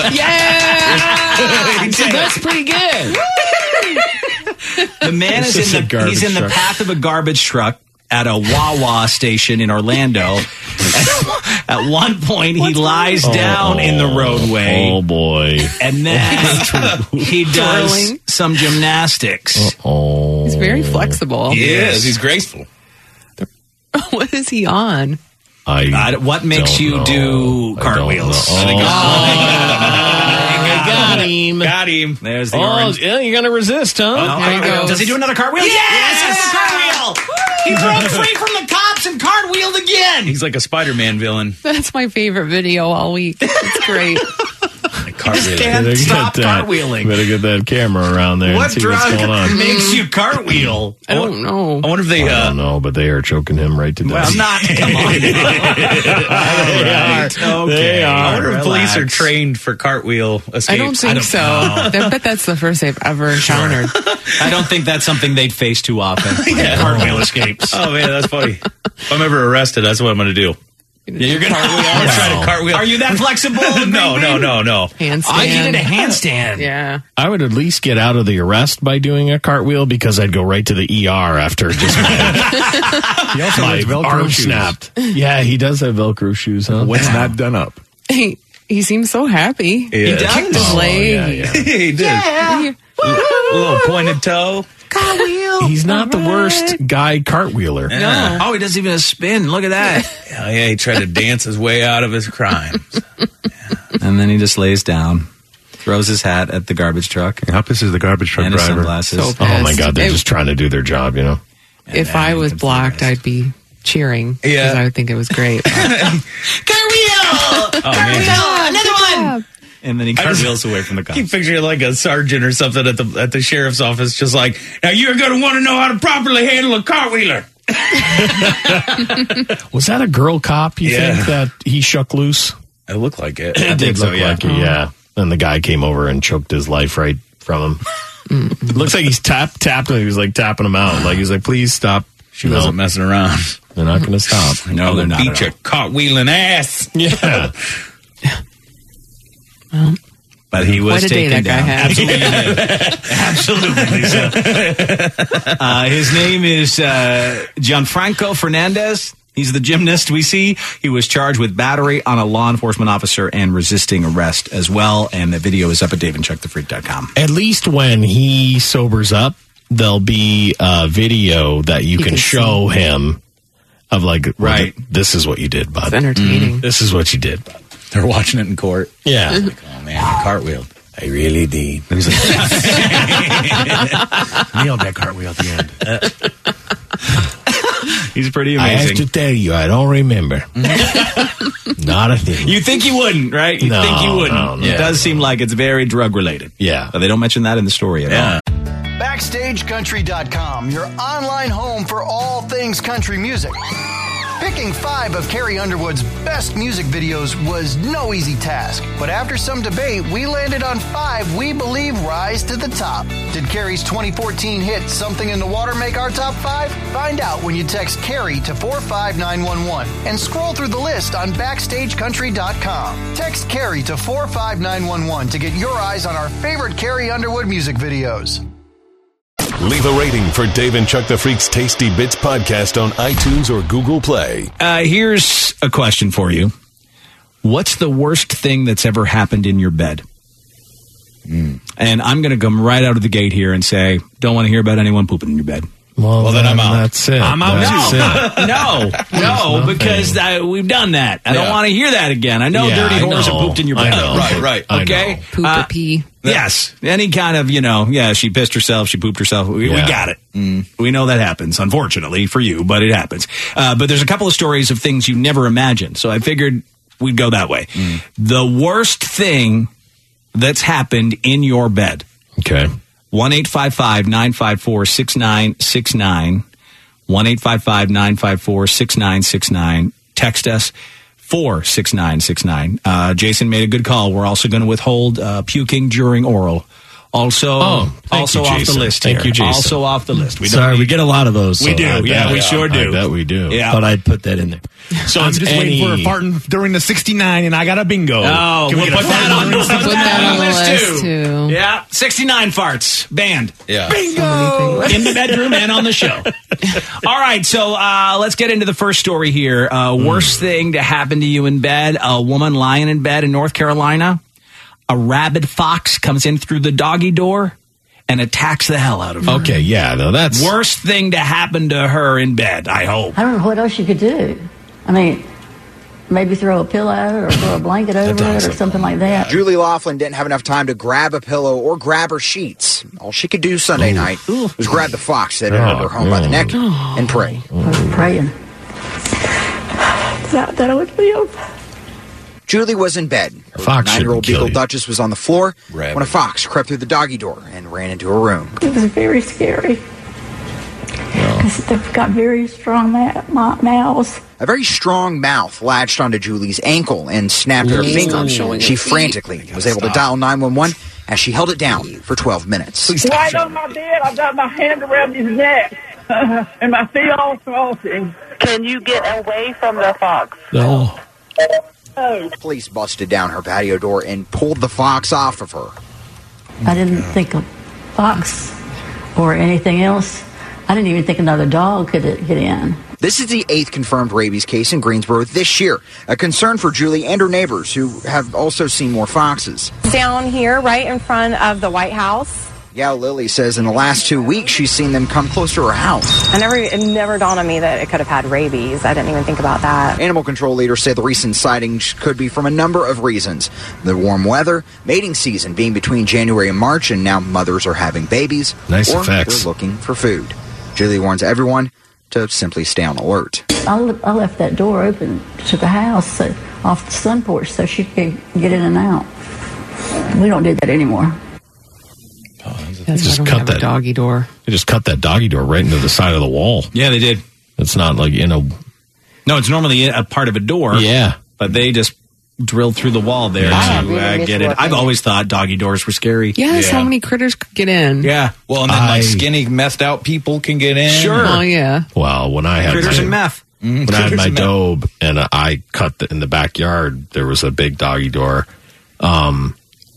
Yeah! That's pretty good. The man This is is in a the garbage he's in the truck. path of a garbage truck at a Wawa station in Orlando. At one point, he lies wrong? down Oh, in the roadway. Oh, boy. And then he does Twirling. some gymnastics. Oh. He's very flexible. He is. He's graceful. What is he on? I Uh, what makes don't you know. do I cartwheels? don't know. I got him. Got him. There's the Oh, orange. yeah, you're going to resist, huh? Oh, There he goes. Does he do another cartwheel? Yes! That's the cartwheel! He broke free from the cops and cartwheeled again! He's like a Spider-Man villain. That's my favorite video all week. It's great. Cartwheel. Can't Better stop get that- cartwheeling. Better get that camera around there What and see what's drug going on. makes you cartwheel? I don't know. I wonder if they. I Uh, don't know, but they are choking him right to death. Well, not. Come on. They are. Okay. They are. I wonder if police are Relax. trained for cartwheel escapes. I don't think so. I bet that's the first they've ever encountered. I don't think that's something they'd face too often. Cartwheel escapes. Oh man, that's funny. If I'm ever arrested, that's what I'm going to do. Yeah, you're gonna I'm gonna try to cartwheel. Are you that flexible? no, no, no, no. Handstand. I did a handstand. Yeah. I would at least get out of the arrest by doing a cartwheel because I'd go right to the E R after just my, He also my has Velcro arm shoes. snapped. Yeah, he does have Velcro shoes, huh? What's not done up? He, he seems so happy. He He does? kicked his Oh, leg. yeah, yeah. he did. Yeah. A little pointed toe. Cartwheel. He's not the worst guy cartwheeler. Yeah. Oh, he does even a spin. Look at that. Oh, yeah, he tried to dance his way out of his crime. And then he just lays down, throws his hat at the garbage truck. How pisses the garbage truck And his driver? sunglasses. So Oh my pissed. God, they're It- just trying to do their job, you know. If then I he was comes blocked, to the I'd be cheering. Yeah. Because I would think it was great. Cartwheel! man. Another one! And then he cartwheels away from the I cops. keep picturing like a sergeant or something at the at the sheriff's office, just like, now you're going to want to know how to properly handle a cartwheeler. Was that a girl cop, you Yeah. think, that he shook loose? It looked like it. It did so, look yeah. like it, yeah. And the guy came over and choked his life right from him. It looks like he's tap tapped him. He was like tapping him out. Like he's like, please stop. She No, wasn't messing around. they're not going to stop. No, they're not. Beat at your all. cartwheeling ass. Yeah. But he was What a day taken that guy down. had. Absolutely, Lisa. uh, his name is uh, Gianfranco Fernandez. He's the gymnast we see. He was charged with battery on a law enforcement officer and resisting arrest as well. And the video is up at dave and chuck the freak dot com. At least when he sobers up, there'll be a video that you He can, can show him of like, well, Right. th- this is what you did, bud. It's entertaining. This is what you did, bud. They're watching it in court. Yeah. Like, oh man, he cartwheeled. I really did. And he's like, nailed that cartwheel at the end. He's pretty I have amazing. to tell you, I don't remember. Not a thing. You think you wouldn't, right? You No, think you wouldn't. no, no. It does seem like it's very drug related. Yeah. But they don't mention that in the story at Yeah. all. Backstage Country dot com, your online home for all things country music. Picking five of Carrie Underwood's best music videos was no easy task, but after some debate, we landed on five we believe rise to the top. Did Carrie's twenty fourteen hit Something in the Water make our top five? Find out when you text Carrie to four five nine one one and scroll through the list on Backstage Country dot com. Text Carrie to four five nine one one to get your eyes on our favorite Carrie Underwood music videos. Leave a rating for Dave and Chuck the Freak's Tasty Bits podcast on iTunes or Google Play. Uh, here's a question for you. What's the worst thing that's ever happened in your bed? Mm. And I'm going to come right out of the gate here and say, don't want to hear about anyone pooping in your bed. Well, Well, then I'm out. That's it. I'm out. That's it. No, no, no, nothing. because uh, we've done that. I don't Yeah. want to hear that again. I know Yeah, dirty I whores know. have pooped in your I bed. know. Right, right. I Okay. know. Poop Uh, or pee. Yes. Any kind of, you know, yeah, she pissed herself, she pooped herself. We, we Yeah. got it. Mm. We know that happens, unfortunately for you, but it happens. Uh, but there's a couple of stories of things you never imagined. So I figured we'd go that way. The worst thing that's happened in your bed. Okay. one eight five five nine five four six nine six nine. one eight five five nine five four six nine six nine. Text us four six nine six nine. Uh, Jason made a good call. We're also going to withhold uh, puking during oral Also, Oh, thank also you, off Jason. the list Thank here. you, Jason. Also off the list. We don't Sorry, need- we get a lot of those. We so do. I Yeah, bet- we sure do. I bet we do. Yeah. But I'd put that in there. So I'm it's just any, waiting for a farting during the sixty-nine, and I got a bingo. Oh, Can we we'll get a put that farting on, during put the that on the list, list, too. too. Yeah, sixty-nine farts. Banned. Yeah. Bingo! In the bedroom and on the show. All right, so uh, let's get into the first story here. Uh, worst thing to happen to you in bed. A woman lying in bed in North Carolina. A rabid fox comes in through the doggy door and attacks the hell out of her. Okay, yeah, no, that's Worst thing to happen to her in bed, I hope. I don't know what else you could do. I mean, maybe throw a pillow at it or throw a blanket over it or something like that. Julie Laughlin didn't have enough time to grab a pillow or grab her sheets. All she could do Sunday night was grab the fox that entered her home by the neck and pray. I was praying that, that I would live. Julie was in bed. Her Fox nine-year-old shouldn't kill Beagle you. Duchess was on the floor Rabbit. when a fox crept through the doggy door and ran into her room. It was very scary. Because they've got very strong ma- ma- mouths. A very strong mouth latched onto Julie's ankle and snapped at her Please finger. stop showing She your feet. frantically was able to dial nine one one as she held it down for twelve minutes. Right on my bed, I've got my hand around his neck and my feet all crossing. Can you get away from the fox? no. Police busted down her patio door and pulled the fox off of her. I didn't think a fox or anything else. I didn't even think another dog could get in. This is the eighth confirmed rabies case in Greensboro this year, a concern for Julie and her neighbors who have also seen more foxes. Down here, right in front of the White House. Gal Lily says in the last two weeks she's seen them come close to her house. I never, it never dawned on me that it could have had rabies. I didn't even think about that. Animal control leaders say the recent sightings could be from a number of reasons. The warm weather, mating season being between January and March, and now mothers are having babies. Nice or effects. they're looking for food. Julie warns everyone to simply stay on alert. I, le- I left that door open to the house, so, off the sun porch, so she could get in and out. We don't do that anymore. That's Just why I don't cut have a that- doggy door. They just cut that doggy door right into the side of the wall. Yeah, they did. It's not like in a No, it's normally a part of a door. yeah. But they just drilled through the wall there Yeah. to uh, get it. I've always thought doggy doors were scary. Yes, Yeah. how many critters could get in? Yeah. Well, and then I- like skinny, methed out people can get in. Sure. Oh, yeah. Well, when I had Critters my, and meth. Mhm. when I had Critters my and meth. dobe and I cut the, in the backyard, there was a big doggy door. Um,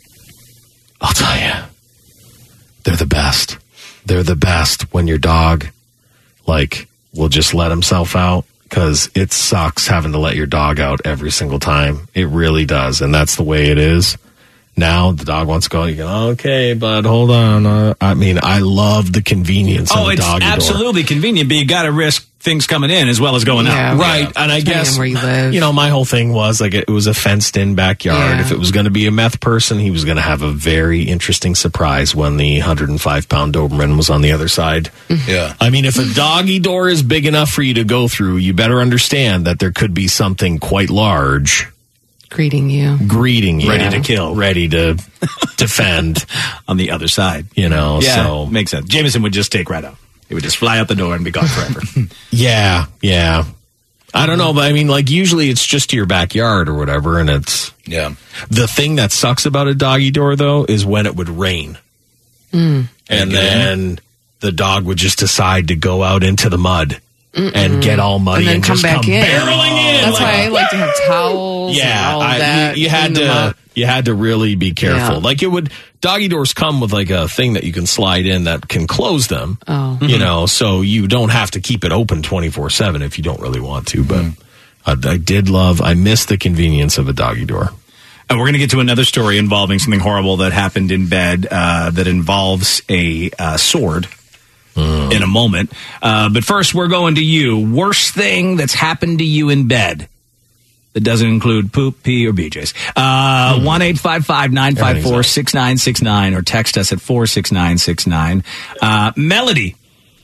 I'll tell you, they're the best. They're the best when your dog, like, will just let himself out, because it sucks having to let your dog out every single time. It really does, and that's the way it is. Now the dog wants to go. You go, okay, bud, hold on. Uh, I mean, I love the convenience Oh, of a it's doggy door. absolutely convenient, but you got to risk things coming in as well as going Yeah, out. Right, and I Depending guess on where you live. you know, my whole thing was like it was a fenced-in backyard. Yeah. If it was going to be a meth person, he was going to have a very interesting surprise when the one hundred five pound Doberman was on the other side. Yeah. I mean, if a doggy door is big enough for you to go through, you better understand that there could be something quite large Greeting you. greeting you, Ready to kill. ready to defend. On the other side. You know, Yeah, so makes sense. Jameson would just take right out. He would just fly out the door and be gone forever. yeah, yeah. I don't know, but I mean, like usually it's just to your backyard or whatever, and it's Yeah. the thing that sucks about a doggy door though is when it would rain, Mm. and then the dog would just decide to go out into the mud and get all muddy And and, then come just back come in. barreling in. That's like, why I like to have towels and yeah, all of I- that. you, you had in the to mud. you had to really be careful. Yeah. Like it would doggy doors come with like a thing that you can slide in that can close them. Oh. You know, so you don't have to keep it open twenty-four seven if you don't really want to. But I, I did love, I miss the convenience of a doggy door. And we're going to get to another story involving something horrible that happened in bed uh, that involves a uh, sword in a moment. Uh, but first, we're going to you. Worst thing that's happened to you in bed that doesn't include poop, pee, or B Js. Uh, one eight five five nine five four six nine six nine or text us at four six nine six nine. Uh, Melody,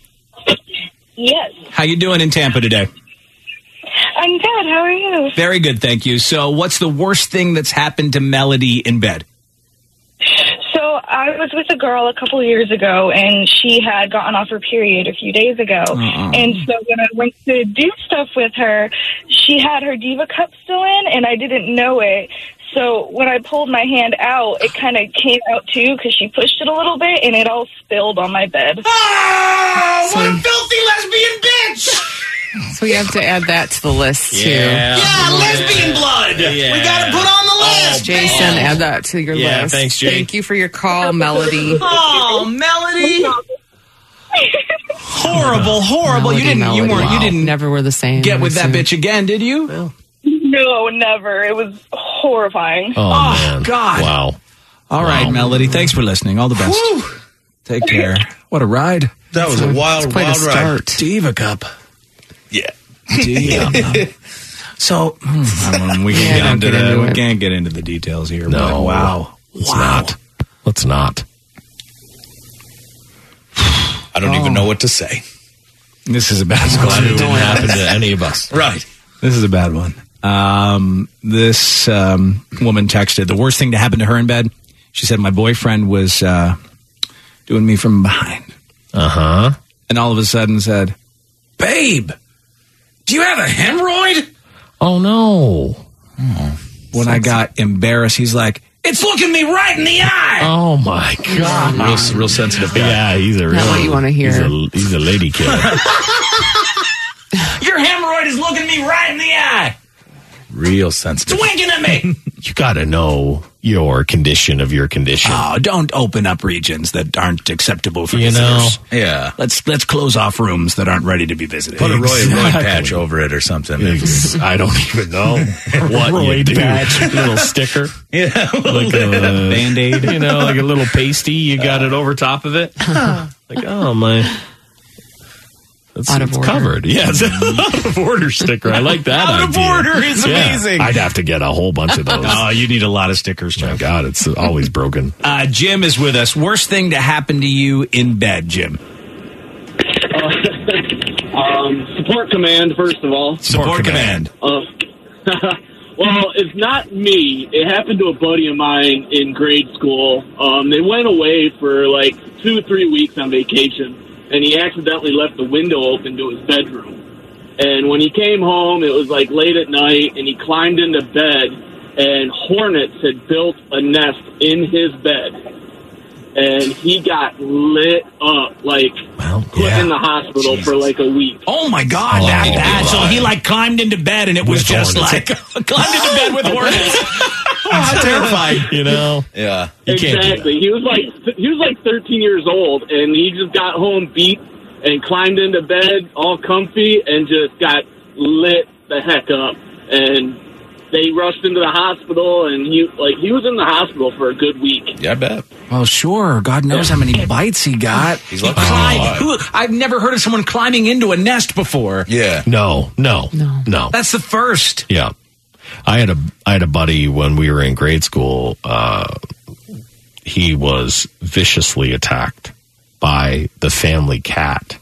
Yes. how you doing in Tampa today? I'm good. How are you? Very good, thank you. So what's the worst thing that's happened to Melody in bed? So I was with a girl a couple of years ago, and she had gotten off her period a few days ago. Uh-uh. And so when I went to do stuff with her, she had her Diva cup still in, and I didn't know it. So when I pulled my hand out, it kind of came out too because she pushed it a little bit, and it all spilled on my bed. Oh, So- what a filthy lesbian bitch! So you have to add that to the list too. Yeah, lesbian blood. Yeah. We got to put on the list. Jason, add that to your Yeah, list. thanks, Jake. Thank you for your call, Melody. Oh, Melody. horrible, horrible. Melody, you didn't. You Melody. weren't. You Wow. didn't Never were the same. get with that Soon. bitch again, did you? No, never. It was horrifying. Oh, Oh, man. God. Wow. All right, Wow. Melody. Thanks for listening. All the best. Take care. What a ride. That was a wild, It's quite wild a ride. start. Diva Cup. Yeah. Diva. So hmm, I mean, we Yeah, can't get don't into get the, into we it. can't get into the details here. No. but wow. Let's wow. not. Let's not. I don't even know what to say. This is a bad Glad one. it didn't happen to any of us. Right. This is a bad one. Um, this um, woman texted the worst thing to happen to her in bed. She said my boyfriend was uh, doing me from behind, Uh huh. and all of a sudden said, "Babe, do you have a hemorrhoid?" Oh no. When I got embarrassed, he's like, "It's looking me right in the eye." Oh my God. Real, real sensitive guy. Yeah, he's a real. Not what you wanna hear. He's a, he's a lady killer. Your hemorrhoid is looking me right in the eye. Real It's sensitive. winking at me. You got to know your condition of your condition. Oh, don't open up regions that aren't acceptable for You visitors. know. Yeah. Let's let's close off rooms that aren't ready to be visited. Put a Roy Roy Exactly. patch over it or something. Ex- I don't even know what you Roid do. patch. Little sticker, Yeah. like a Band-Aid. you know, like a little pasty. You got it over top of it. Like, oh my, it's, Out of it's order. covered. Yeah, it's out of order sticker. I like that. Out of idea. order is Yeah. amazing. I'd have to get a whole bunch of those. Oh, you need a lot of stickers, My Jeff. God, it's always broken. Uh, Jim is with us. Worst thing to happen to you in bed, Jim? Um, support command, first of all. Support, command. Uh, well, it's not me. It happened to a buddy of mine in grade school. Um, they went away for like two or three weeks on vacation, and he accidentally left the window open to his bedroom. And when he came home, it was like late at night, and he climbed into bed, and hornets had built a nest in his bed. And he got lit up, like Well, put yeah. in the hospital for like a week. Oh my God, Oh, that bad. So my. he like climbed into bed and it was With just hornets. like climbed into bed with hornets. Oh, how terrifying. You know, Yeah. you can't do Exactly. He was like he was like thirteen years old, and he just got home beat and climbed into bed all comfy and just got lit the heck up. And they rushed into the hospital, and he like he was in the hospital for a good week. Yeah, I bet. Well, sure. God knows how many bites he got. He's He lucky. climbed- who- I've never heard of someone climbing into a nest before. Yeah. No, no, No. no. That's the first. Yeah, I had a I had a buddy when we were in grade school. Uh, he was viciously attacked by the family cat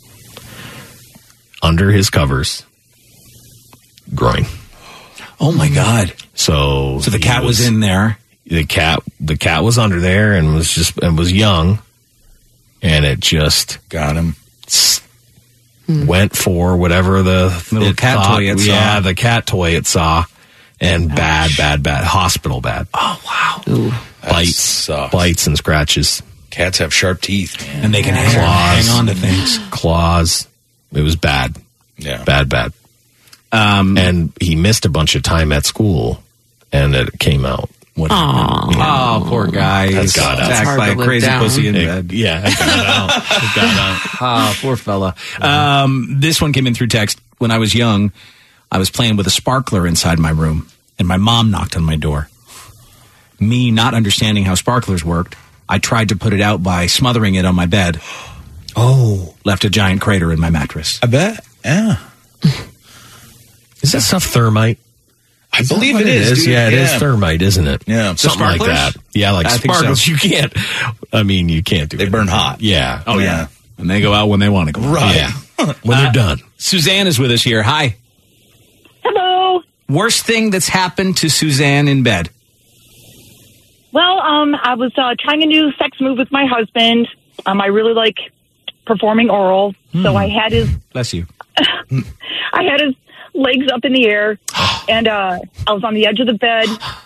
under his covers, groin. Oh my God. So So the he cat was in there. The cat the cat was under there and was just and was young, and it just got him. Went for whatever the Little it cat thought- toy it saw. Yeah, the cat toy it saw, and bad, bad, bad hospital bad. Oh wow. Bites, sucks. bites and scratches. Cats have sharp teeth, man. And they can hang, Claws. hang on to things. Claws. It was bad. Yeah. Bad, bad. Um, and he missed a bunch of time at school, and it came out. What happened. Oh, poor guy. That's He's got out. attacked hard by to a live crazy down. pussy in It- bed. yeah, it got out. It got out. Ah, poor fella. Um, this one came in through text. When I was young, I was playing with a sparkler inside my room, and my mom knocked on my door. Me not understanding how sparklers worked, I tried to put it out by smothering it on my bed. Oh. Left a giant crater in my mattress. I bet. Yeah. Is that stuff thermite? I Is that believe what it is. dude. Yeah, it is thermite, isn't it? Yeah. The Something like sparklers? that. Yeah, like I think sparkles. so. You can't. I mean, you can't do They it. burn hot. Yeah. Oh, yeah. And they go out when they want to go. Right. Yeah. When they're Uh, done. Suzanne is with us here. Hi. Hello. Worst thing that's happened to Suzanne in bed? Well, um, I was uh, trying a new sex move with my husband. Um, I really like performing oral, so I had his Bless you. I had his legs up in the air, and uh, I was on the edge of the bed.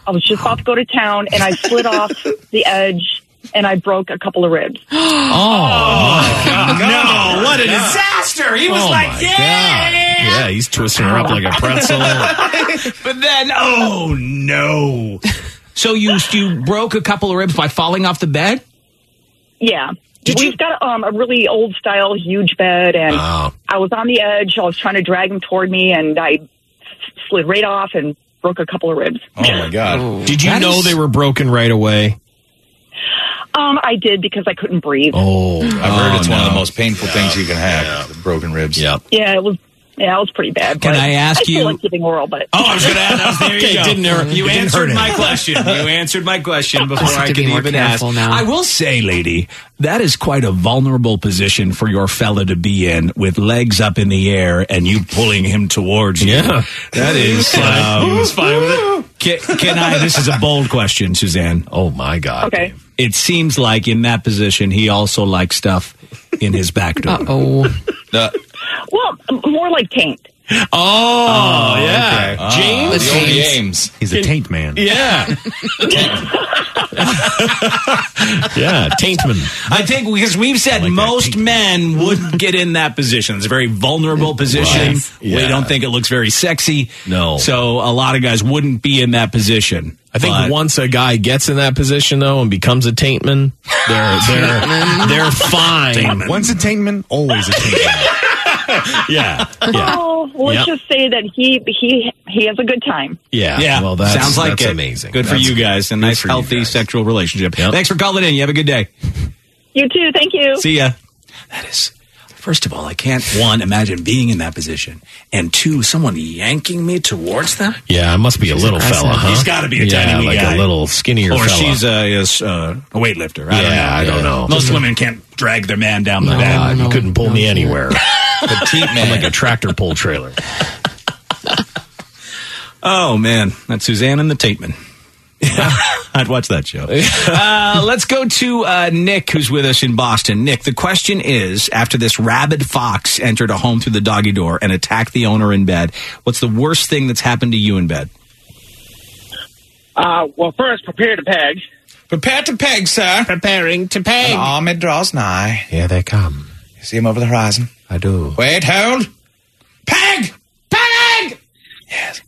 I was just about to go to town, and I slid off the edge, and I broke a couple of ribs. Oh, my God. No, what a disaster. He was Oh, like, my yeah. God. Yeah, he's twisting her up like a pretzel. But then, oh, no. So you you broke a couple of ribs by falling off the bed? Yeah. We've got um, a really old style, huge bed, and Oh. I was on the edge. I was trying to drag him toward me, and I slid right off and broke a couple of ribs. Oh, my God. Did you That know is- they were broken right away? Um, I did because I couldn't breathe. Oh, I've heard it's oh, one of the no. most painful Yeah. things you can have, Yeah. the broken ribs. Yep. Yeah, it was. Yeah, it was pretty bad. Can but I ask I still you- like giving oral, but Oh, I was going to ask. There Okay, you go. didn't hurt- you it didn't answered hurt my him. question. You answered my question before Just have I to could be more even ask. careful now. I will say, lady, that is quite a vulnerable position for your fella to be in, with legs up in the air and you pulling him towards you. Yeah. That is. Um, He was fine with it. Can, can I? This is a bold question, Suzanne. Oh, my God. okay. It seems like in that position, he also likes stuff in his back door. Oh, Uh, Well, more like taint. Oh, yeah. Ah, James? the old James. James. He's a taint man. Yeah. Yeah, Taintman. I think because we've said like that most pink. men wouldn't get in that position. It's a very vulnerable position. Right. We Yeah. don't think it looks very sexy. No. So a lot of guys wouldn't be in that position. I think But- once a guy gets in that position, though, and becomes a taintman, they're they're they're fine. Once a taint man, always a taint man. Yeah, yeah, Oh, well, let's Yep. just say that he he he has a good time. yeah. Yeah, Well, that's, sounds like that's it. amazing. Good for That's you guys. A nice, for you healthy guys. sexual relationship. Yep. Thanks for calling in. You have a good day. You too. Thank you. See ya. That is. First of all, I can't, one, imagine being in that position, and two, someone yanking me towards them. Yeah, it must be a little aggressive. fella, huh? He's gotta be a yeah, tiny wee like guy. a little skinnier Or fella. she's a, is, uh, a weightlifter. I don't know. Yeah, I don't know. Most women can't drag their man down the Oh, bed. God, you couldn't pull me anywhere. Petite I'm man. like a tractor pull trailer. Oh, man. That's Suzanne and the Tateman. Yeah, I'd watch that show. uh, let's go to uh, Nick, who's with us in Boston. Nick, the question is, after this rabid fox entered a home through the doggy door and attacked the owner in bed, what's the worst thing that's happened to you in bed? Uh, well, first, prepare to peg. Prepare to peg, sir. Preparing to peg. An army draws nigh. Here they come. You see him over the horizon? I do. Wait, hold. Peg! Peg! Yes.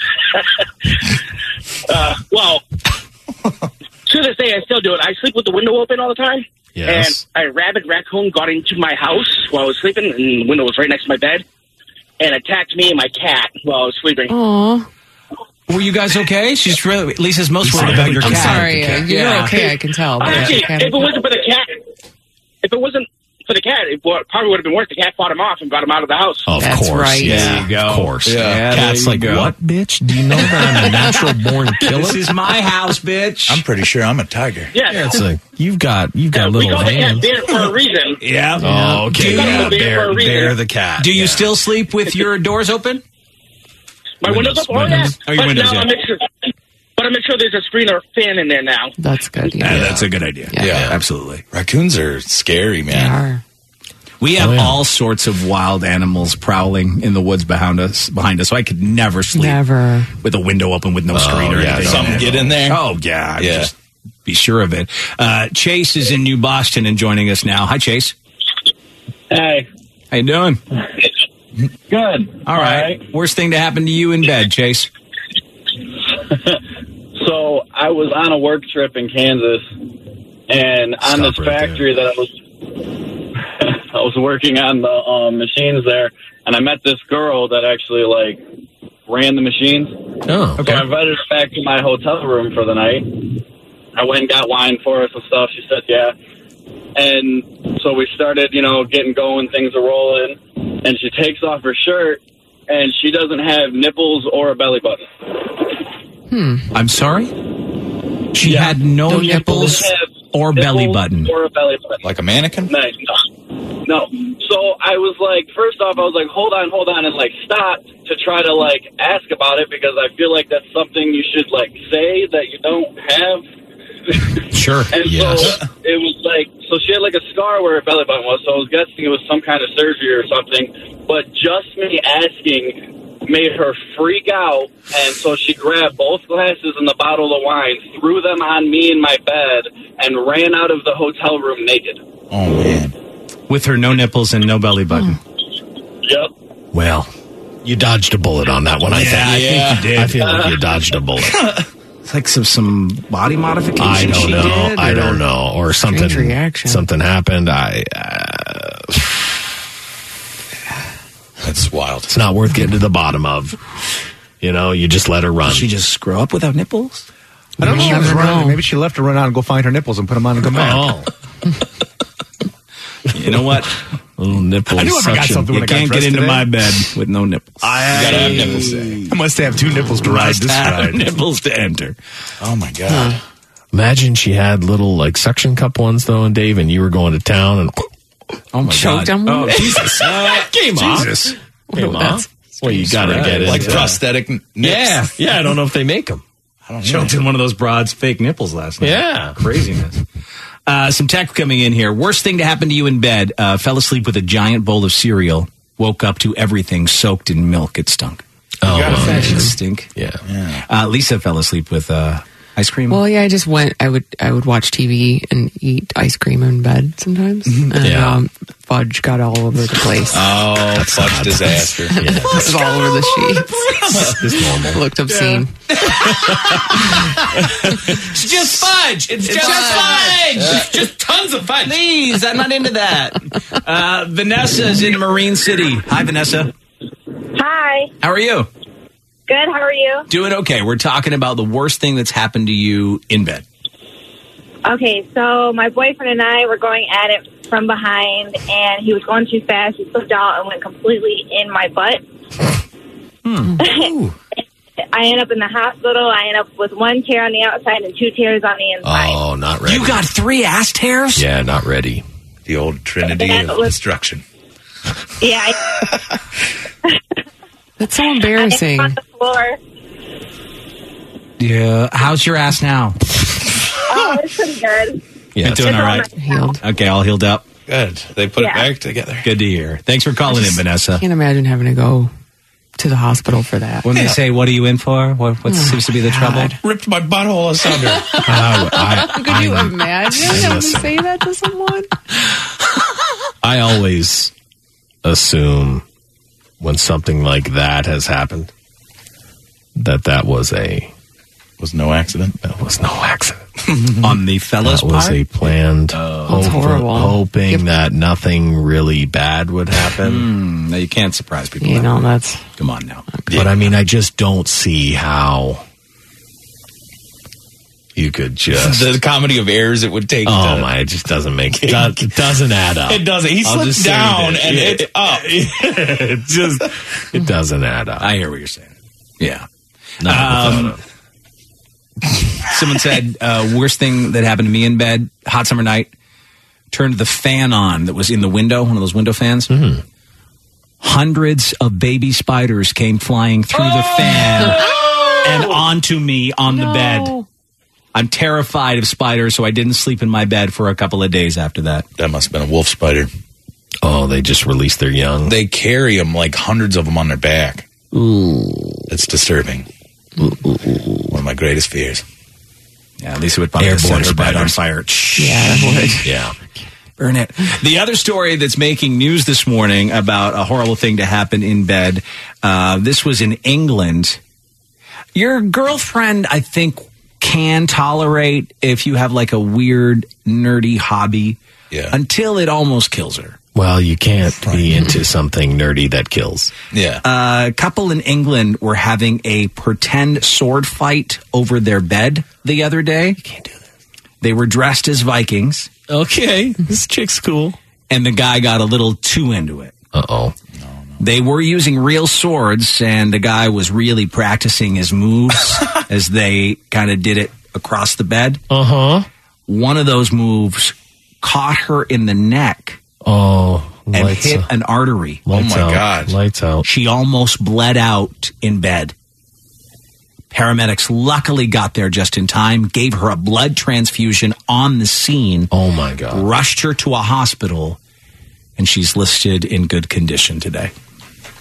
Uh, well, to this day, I still do it. I sleep with the window open all the time. Yes. And a rabid raccoon got into my house while I was sleeping, and the window was right next to my bed, and attacked me and my cat while I was sleeping. Aw. Were you guys okay? She's really, Lisa's most worried about your I'm cat. sorry. You're Yeah. okay, I can tell. but Actually, your cat if is it not. wasn't for the cat, if it wasn't for the cat, it wa- probably would have been worse. The cat fought him off and got him out of the house. Of That's course. right. Yeah, There you go. of course. Yeah. Yeah, Cat's there you like, go. what, bitch? Do you know that I'm a natural born killer? This is my house, bitch. I'm pretty sure I'm a tiger. Yeah. Yeah, it's like, you've got, you've got we little call the cat hands. Bear for a reason. Yeah. Oh, okay. Do you- Yeah, Bear for a bear, reason. bear the cat. Do you Yeah. still sleep with your doors open? My Windows, windows, up? Oh, yeah. windows. Oh, your but windows, now yeah. I make sure, but I make sure there's a screen or a fan in there now. That's good. Yeah, Yeah. that's a good idea. Yeah. Yeah, absolutely. Raccoons are scary, They man. are. We have Oh, yeah. all sorts of wild animals prowling in the woods behind us. Behind us, so I could never sleep Never. with a window open with no screen or yeah, anything. Something get in there. Oh yeah, I'd Yeah. just be sure of it. Uh, Chase is in New Boston and joining us now. Hi, Chase. Hey. How you doing? Good. All right. Worst thing to happen to you in bed, Chase? So I was on a work trip in Kansas, and on Stop this right factory that I was, I was working on the um, machines there, and I met this girl that actually like ran the machines. Oh, So I invited her back to my hotel room for the night. I went and got wine for us and stuff. She said, yeah. And so we started, you know, getting going. Things are rolling. And she takes off her shirt, and she doesn't have nipples or a belly button. Hmm. I'm sorry? She Yeah. had no, No nipples, nipples. or Nipples belly button. Or a belly button. Like a mannequin? No, no. So I was like, first off, I was like, hold on, hold on, and like stop to try to like ask about it because I feel like that's something you should like say that you don't have. Sure. And Yes. so it was like, so she had like a scar where her belly button was, so I was guessing it was some kind of surgery or something. But just me asking made her freak out, and so she grabbed both glasses and the bottle of wine, threw them on me in my bed, and ran out of the hotel room naked. Oh, man. With her no nipples and no belly button. Yep. Well, you dodged a bullet on that one, I Yeah, think. I think you did. I feel like you dodged a bullet. It's like some, some body modification I don't she know. did, I or- don't know. Or something. Strange reaction. Something happened. I. Uh, That's wild. It's not worth getting to the bottom of. You know, you just let her run. Did she just grow up without nipples? I don't know. You She was never running. know. Maybe she left to run out and go find her nipples and put them on and come back. Oh. You know what? Little nipple I knew I forgot suction. something You when I got can't get dressed into today. my bed with no nipples. I, gotta have nipples today. I must have two nipples to ride Must this have ride. nipples to enter. Oh, my God. Imagine she had little like suction cup ones though, and Dave, and you were going to town and Oh my Choked God. on one? Oh, Jesus. uh, came off. Jesus. Came Oh, off. that's Well, you got to Right. get it. Like prosthetic nips. Yeah, yeah. I don't know if they make them. I don't know. Choked in one of those broads fake nipples last night. Yeah. Craziness. Uh, some tech coming in here. Worst thing to happen to you in bed. Uh, fell asleep with a giant bowl of cereal. Woke up to everything soaked in milk. It stunk. Oh, got a well, fashion. It stink. yeah. Yeah. Uh, Lisa fell asleep with uh, ice cream. Well, yeah, I just went. I would I would watch T V and eat ice cream in bed sometimes, and Yeah. um, fudge got all over the place. Oh, fudge disaster. Yeah. It was all over the sheets. It's normal. Looked obscene. It's just fudge. It's, just fudge. It's just tons of fudge. Please, I'm not into that. Uh, Vanessa's in Marine City. Hi, Vanessa. Hi. How are you? Good. How are you? Doing okay. We're talking about the worst thing that's happened to you in bed. Okay, so my boyfriend and I were going at it from behind, and he was going too fast. He slipped out and went completely in my butt. I end up in the hospital. I end up with one tear on the outside and two tears on the inside. Oh, not ready. You got three ass tears? Yeah, not ready. The old trinity Yeah, of it was- destruction. Yeah. I, That's so embarrassing. on the floor. Yeah. How's your ass now? Oh, it's pretty good. Yeah, It's doing all all right. nice Healed. Okay, all healed up. Good. They put Yeah. it back together. Good to hear. Thanks for calling in, Vanessa. I can't imagine having to go to the hospital for that. When they say, "What are you in for?" What, what Oh, seems to be the trouble? Ripped my butthole asunder. I, I, Could you I, imagine having to say that to someone? I always assume when something like that has happened that that was a was no accident. That was no accident. On the fella's That was part? a planned, That's hope- horrible. hoping that nothing really bad would happen. Mm, no, you can't surprise people. You know, that's Come on now. But I mean, I just don't see how you could just. The comedy of errors it would take. Oh to, my! It just doesn't make it. Does, it doesn't add up. It doesn't. He I'll slipped just say down that. and Yeah. it's up. it just it doesn't add up. I hear what you're saying. Yeah. Not Um, without a- Someone said, uh, worst thing that happened to me in bed, hot summer night, turned the fan on that was in the window, one of those window fans. Mm-hmm. Hundreds of baby spiders came flying through the fan and onto me on the bed. I'm terrified of spiders, so I didn't sleep in my bed for a couple of days after that. That must have been a wolf spider. Oh, they just released their young. They carry them like hundreds of them on their back. Ooh. It's disturbing. One of my greatest fears. Yeah, at least it would probably set her bed on fire. Yeah, that would. Yeah. Burn it. The other story that's making news this morning about a horrible thing to happen in bed, uh, this was in England. Your girlfriend, I think, can tolerate if you have like a weird, nerdy hobby Yeah. until it almost kills her. Well, you can't be into something nerdy that kills. Yeah. Uh, a couple in England were having a pretend sword fight over their bed the other day. You can't do this. They were dressed as Vikings. Okay, this chick's cool. And the guy got a little too into it. Uh-oh. They were using real swords, and the guy was really practicing his moves as they kind of did it across the bed. Uh-huh. One of those moves caught her in the neck Oh, and lights hit out. an artery. Lights Oh, my out. God. Lights out. She almost bled out in bed. Paramedics luckily got there just in time, gave her a blood transfusion on the scene, Oh, my God. rushed her to a hospital, and she's listed in good condition today.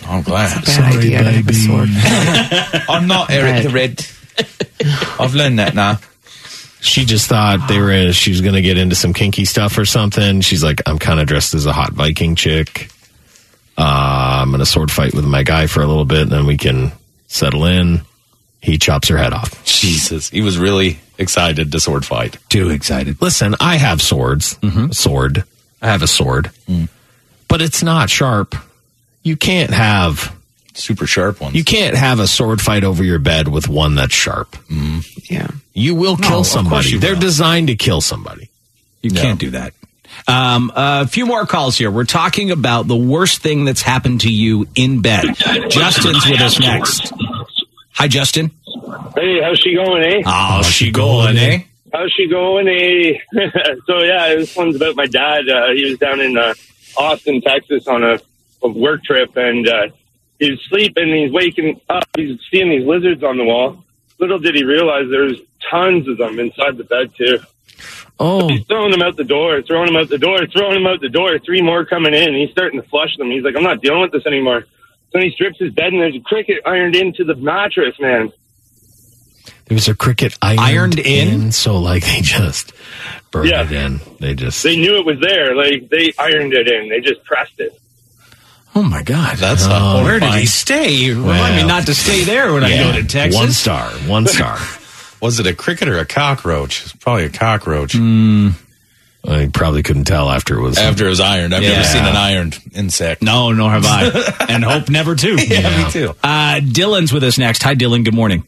I'm glad. It's a bad idea to have a sword. I'm not Eric the Red. I've learned that now. She just thought they were. She was going to get into some kinky stuff or something. She's like, I'm kind of dressed as a hot Viking chick. Uh, I'm going to sword fight with my guy for a little bit, and then we can settle in. He chops her head off. Jesus, he was really excited to sword fight. Too excited. Listen, I have swords. Mm-hmm. Sword. I have a sword, mm. but it's not sharp. You can't have super sharp ones. You can't have a sword fight over your bed with one that's sharp. Mm. Yeah. You will No, kill of somebody. course you They're will. designed to kill somebody. You Yeah. can't do that. Um, a few more calls here. We're talking about the worst thing that's happened to you in bed. Justin's with us next. Hi, Justin. Hey, how's she going, eh? How's she going, eh? How's she going, eh? So, yeah, this one's about my dad. Uh, he was down in uh, Austin, Texas on a, a work trip, and uh, he's sleeping, he's waking up, he's seeing these lizards on the wall. Little did he realize there's tons of them inside the bed, too. Oh. He's throwing them out the door, throwing them out the door, throwing them out the door, three more coming in. He's starting to flush them. He's like, I'm not dealing with this anymore. So he strips his bed, and there's a cricket ironed into the mattress, man. There was a cricket ironed, Ironed in? so like they just burned Yeah. it in. They just They knew it was there. Like, they ironed it in. They just pressed it. Oh, my God. That's Oh, a Where did fine. he stay? Remind me Well, not to stay there when I yeah, go to Texas. One star. One star. Was it a cricket or a cockroach? It's probably a cockroach. Mm. I probably couldn't tell after it was After it was ironed. I've Yeah. never seen an ironed insect. No, nor have I. And hope never to. Yeah, me too. Uh, Dylan's with us next. Hi, Dylan. Good morning.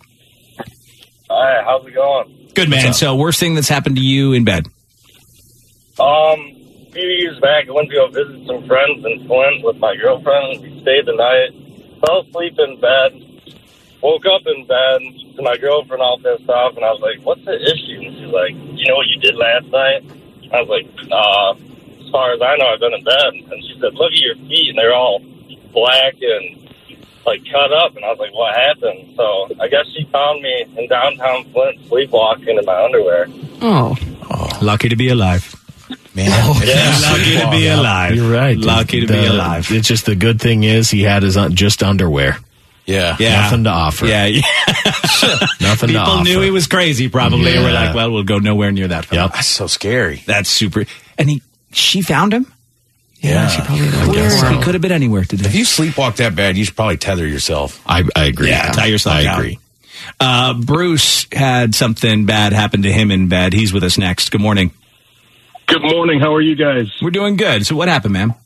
Hi, how's it going? Good, man. So, worst thing that's happened to you in bed? Um, a few years back, I went to go visit some friends in Flint with my girlfriend. We stayed the night, fell asleep in bed, woke up in bed to my girlfriend all pissed off, and I was like, what's the issue? And she's like, you know what you did last night? I was like, uh, as far as I know, I've been in bed. And she said, look at your feet, and they're all black and, like, cut up. And I was like, what happened? So I guess she found me in downtown Flint sleepwalking in my underwear. Oh. Lucky to be alive. Man, Yeah. Lucky to be alive. You're right. Lucky to be The- alive. It's just the good thing is he had his un- just underwear. Yeah. Yeah. Nothing to offer. Yeah. yeah. Nothing to People offer. knew he was crazy, probably. And we're Yeah. like, well, we'll go nowhere near that. Fella. Yep. That's so scary. That's super. And he, she found him? Yeah. She probably I Where? guess so. He could have been anywhere today. If you sleepwalk that bad, you should probably tether yourself. I, I agree. Yeah, tie yourself I down. agree. Uh, Bruce had something bad happen to him in bed. He's with us next. Good morning. Good morning. How are you guys? We're doing good. So what happened, man?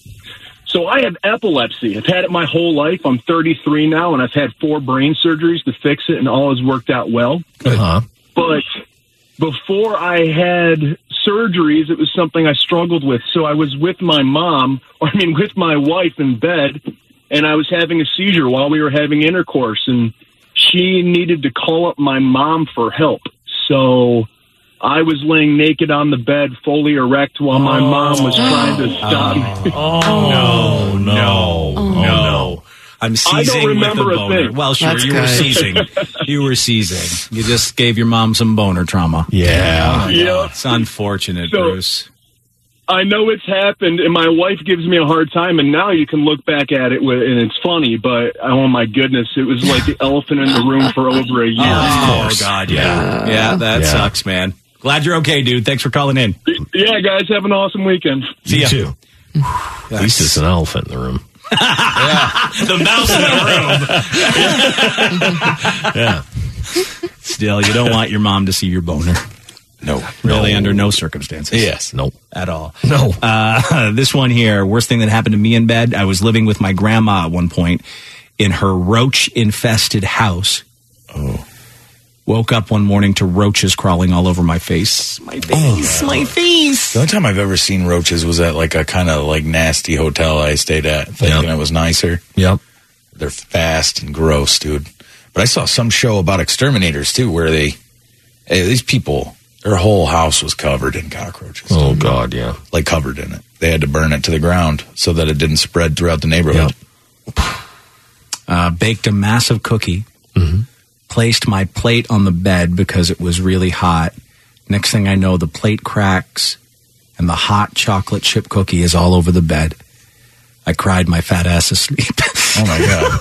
So I have epilepsy. I've had it my whole life. I'm thirty-three now, and I've had four brain surgeries to fix it, and all has worked out well. Uh-huh. But before I had surgeries, it was something I struggled with. So I was with my mom, or I mean with my wife in bed, and I was having a seizure while we were having intercourse, and she needed to call up my mom for help. So I was laying naked on the bed, fully erect, while my mom was trying to stop me. Oh, no, no, Oh. no. I'm seizing I don't remember with a a boner. thing. Well, sure, That's you were good. seizing. You were seizing. You just gave your mom some boner trauma. Yeah. Yeah. It's unfortunate, So- Bruce. I know it's happened, and my wife gives me a hard time, and now you can look back at it, with, and it's funny, but oh my goodness, it was like the elephant in the room for over a year. Oh, God, yeah. Yeah, that Yeah. sucks, man. Glad you're okay, dude. Thanks for calling in. Yeah, guys, have an awesome weekend. See You ya. too. At least it's an elephant in the room. The mouse in the room. Yeah. Still, you don't want your mom to see your boner. No. Really, under no circumstances. Yes. Nope. At all. No. Uh, this one here, worst thing that happened to me in bed. I was living with my grandma at one point in her roach-infested house. Oh. Woke up one morning to roaches crawling all over my face. My face, my face. The only time I've ever seen roaches was at like a kind of like nasty hotel I stayed at, thinking Yep. it was nicer. Yep. They're fast and gross, dude. But I saw some show about exterminators too, where they, hey, these people, their whole house was covered in cockroaches. Oh, God, yeah. Like covered in it. They had to burn it to the ground so that it didn't spread throughout the neighborhood. Uh, baked a massive cookie. Mm-hmm. Placed my plate on the bed because it was really hot. Next thing I know, the plate cracks and the hot chocolate chip cookie is all over the bed. I cried my fat ass asleep. Oh my god.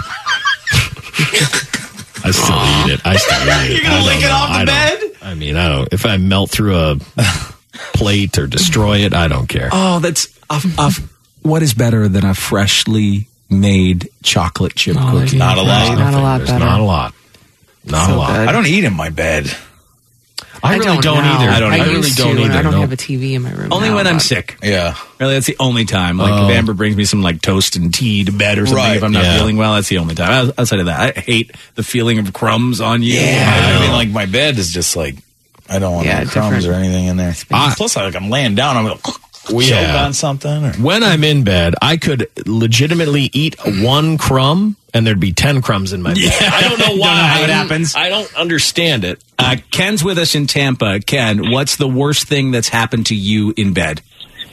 I still eat it. I still eat it. You're gonna I lick don't it know. off the I don't- bed? I mean, I don't. If I melt through a plate or destroy it, I don't care. Oh, that's a, a, what is better than a freshly made chocolate chip Oh, cookie? Not a lot. Right, not a lot There's better. not a lot. Not So a lot. good. I don't eat in my bed. I really don't, now. either. I don't I either. really used don't to, and either. I don't no. have a T V in my room. Only now, when I'm but- sick. Yeah. Really, that's the only time. Like Oh. if Amber brings me some like toast and tea to bed or something, Right, if I'm not yeah. feeling well, that's the only time. Outside of that, I hate the feeling of crumbs on you. Yeah. I mean, like my bed is just like I don't want Yeah, any crumbs different or anything in there. I- Plus, I, like I'm laying down, I'm like choke Yeah. on something. Or, When I'm in bed, I could legitimately eat one crumb and there'd be ten crumbs in my bed. Yeah. I don't know Don't why. know how it happens. I don't understand it. Uh, Ken's with us in Tampa. Ken, what's the worst thing that's happened to you in bed?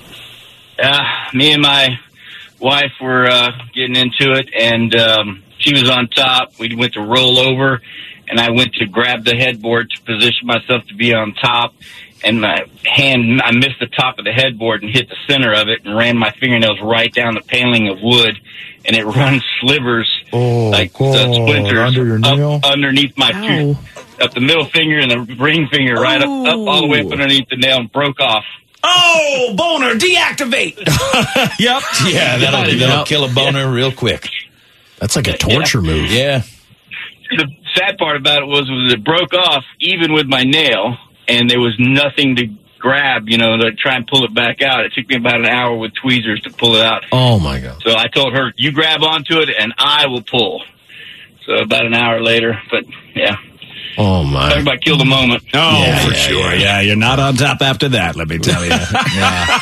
Uh, me and my wife were uh, getting into it, and um, she was on top. We went to roll over, and I went to grab the headboard to position myself to be on top. And my hand, I missed the top of the headboard and hit the center of it and ran my fingernails right down the paneling of wood, and it runs slivers, oh, like God, the splinters, under your nail? up underneath my two, up the middle finger and the ring finger, right up, up all the way up underneath the nail, and broke off. Oh, boner, deactivate. Yep. yeah, that'll, that'll Yep. kill a boner real quick. That's like a torture move. Yeah. The sad part about it was, was it broke off even with my nail, and there was nothing to grab, you know, to try and pull it back out. It took me about an hour with tweezers to pull it out. Oh, my God. So I told her, you grab onto it, and I will pull. So about an hour later, but yeah. Oh, my. Everybody killed a moment. Oh, Yeah, for yeah, sure. yeah. Yeah. you're not on top after that, let me tell you. Yeah.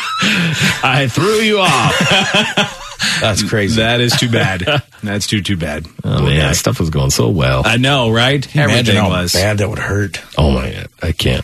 I threw you off. That's crazy. That is too bad. That's too, too bad. Oh, man, that stuff was going so well. I know, right? Imagine Everything how was. bad that would hurt. Oh, my God. I can't.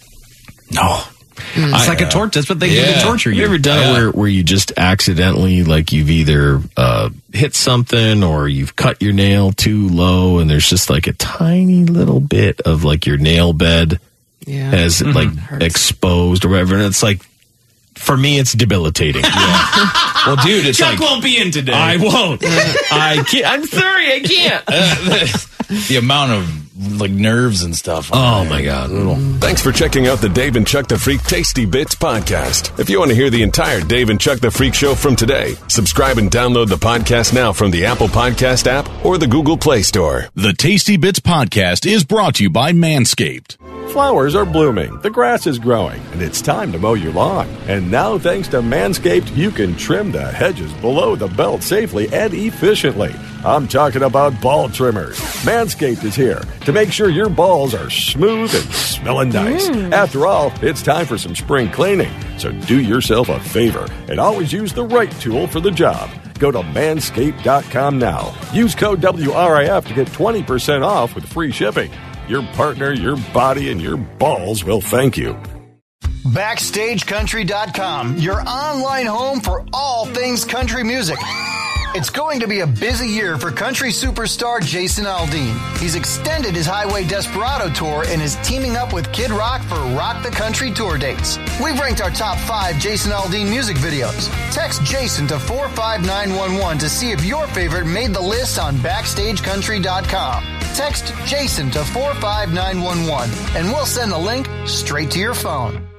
No. It's like a torture. That's what they do Yeah. to torture Have you. you ever done Yeah. it where, where you just accidentally, like, you've either uh, hit something or you've cut your nail too low and there's just like a tiny little bit of like your nail bed Yeah. has Mhm. like Hurts. exposed or whatever. And it's like, for me, it's debilitating. Yeah. Well, dude, it's Chuck like won't be in today. I won't. I can't. I'm sorry, I can't. the, the amount of like nerves and stuff. Oh, my God. Thanks for checking out the Dave and Chuck the Freak Tasty Bits podcast. If you want to hear the entire Dave and Chuck the Freak show from today, subscribe and download the podcast now from the Apple Podcast app or the Google Play Store. The Tasty Bits podcast is brought to you by Manscaped. Flowers are blooming, the grass is growing, and it's time to mow your lawn. And now, thanks to Manscaped, you can trim the hedges below the belt safely and efficiently. I'm talking about ball trimmers. Manscaped is here to make sure your balls are smooth and smelling nice. After all, it's time for some spring cleaning. So do yourself a favor and always use the right tool for the job. Go to manscaped dot com now. Use code W R I F to get twenty percent off with free shipping. Your partner, your body, and your balls will thank you. Backstage Country dot com, your online home for all things country music. It's going to be a busy year for country superstar Jason Aldean. He's extended his Highway Desperado tour and is teaming up with Kid Rock for Rock the Country tour dates. We've ranked our top five Jason Aldean music videos. Text Jason to four five nine one one to see if your favorite made the list on Backstage Country dot com. Text Jason to four five nine one one and we'll send the link straight to your phone.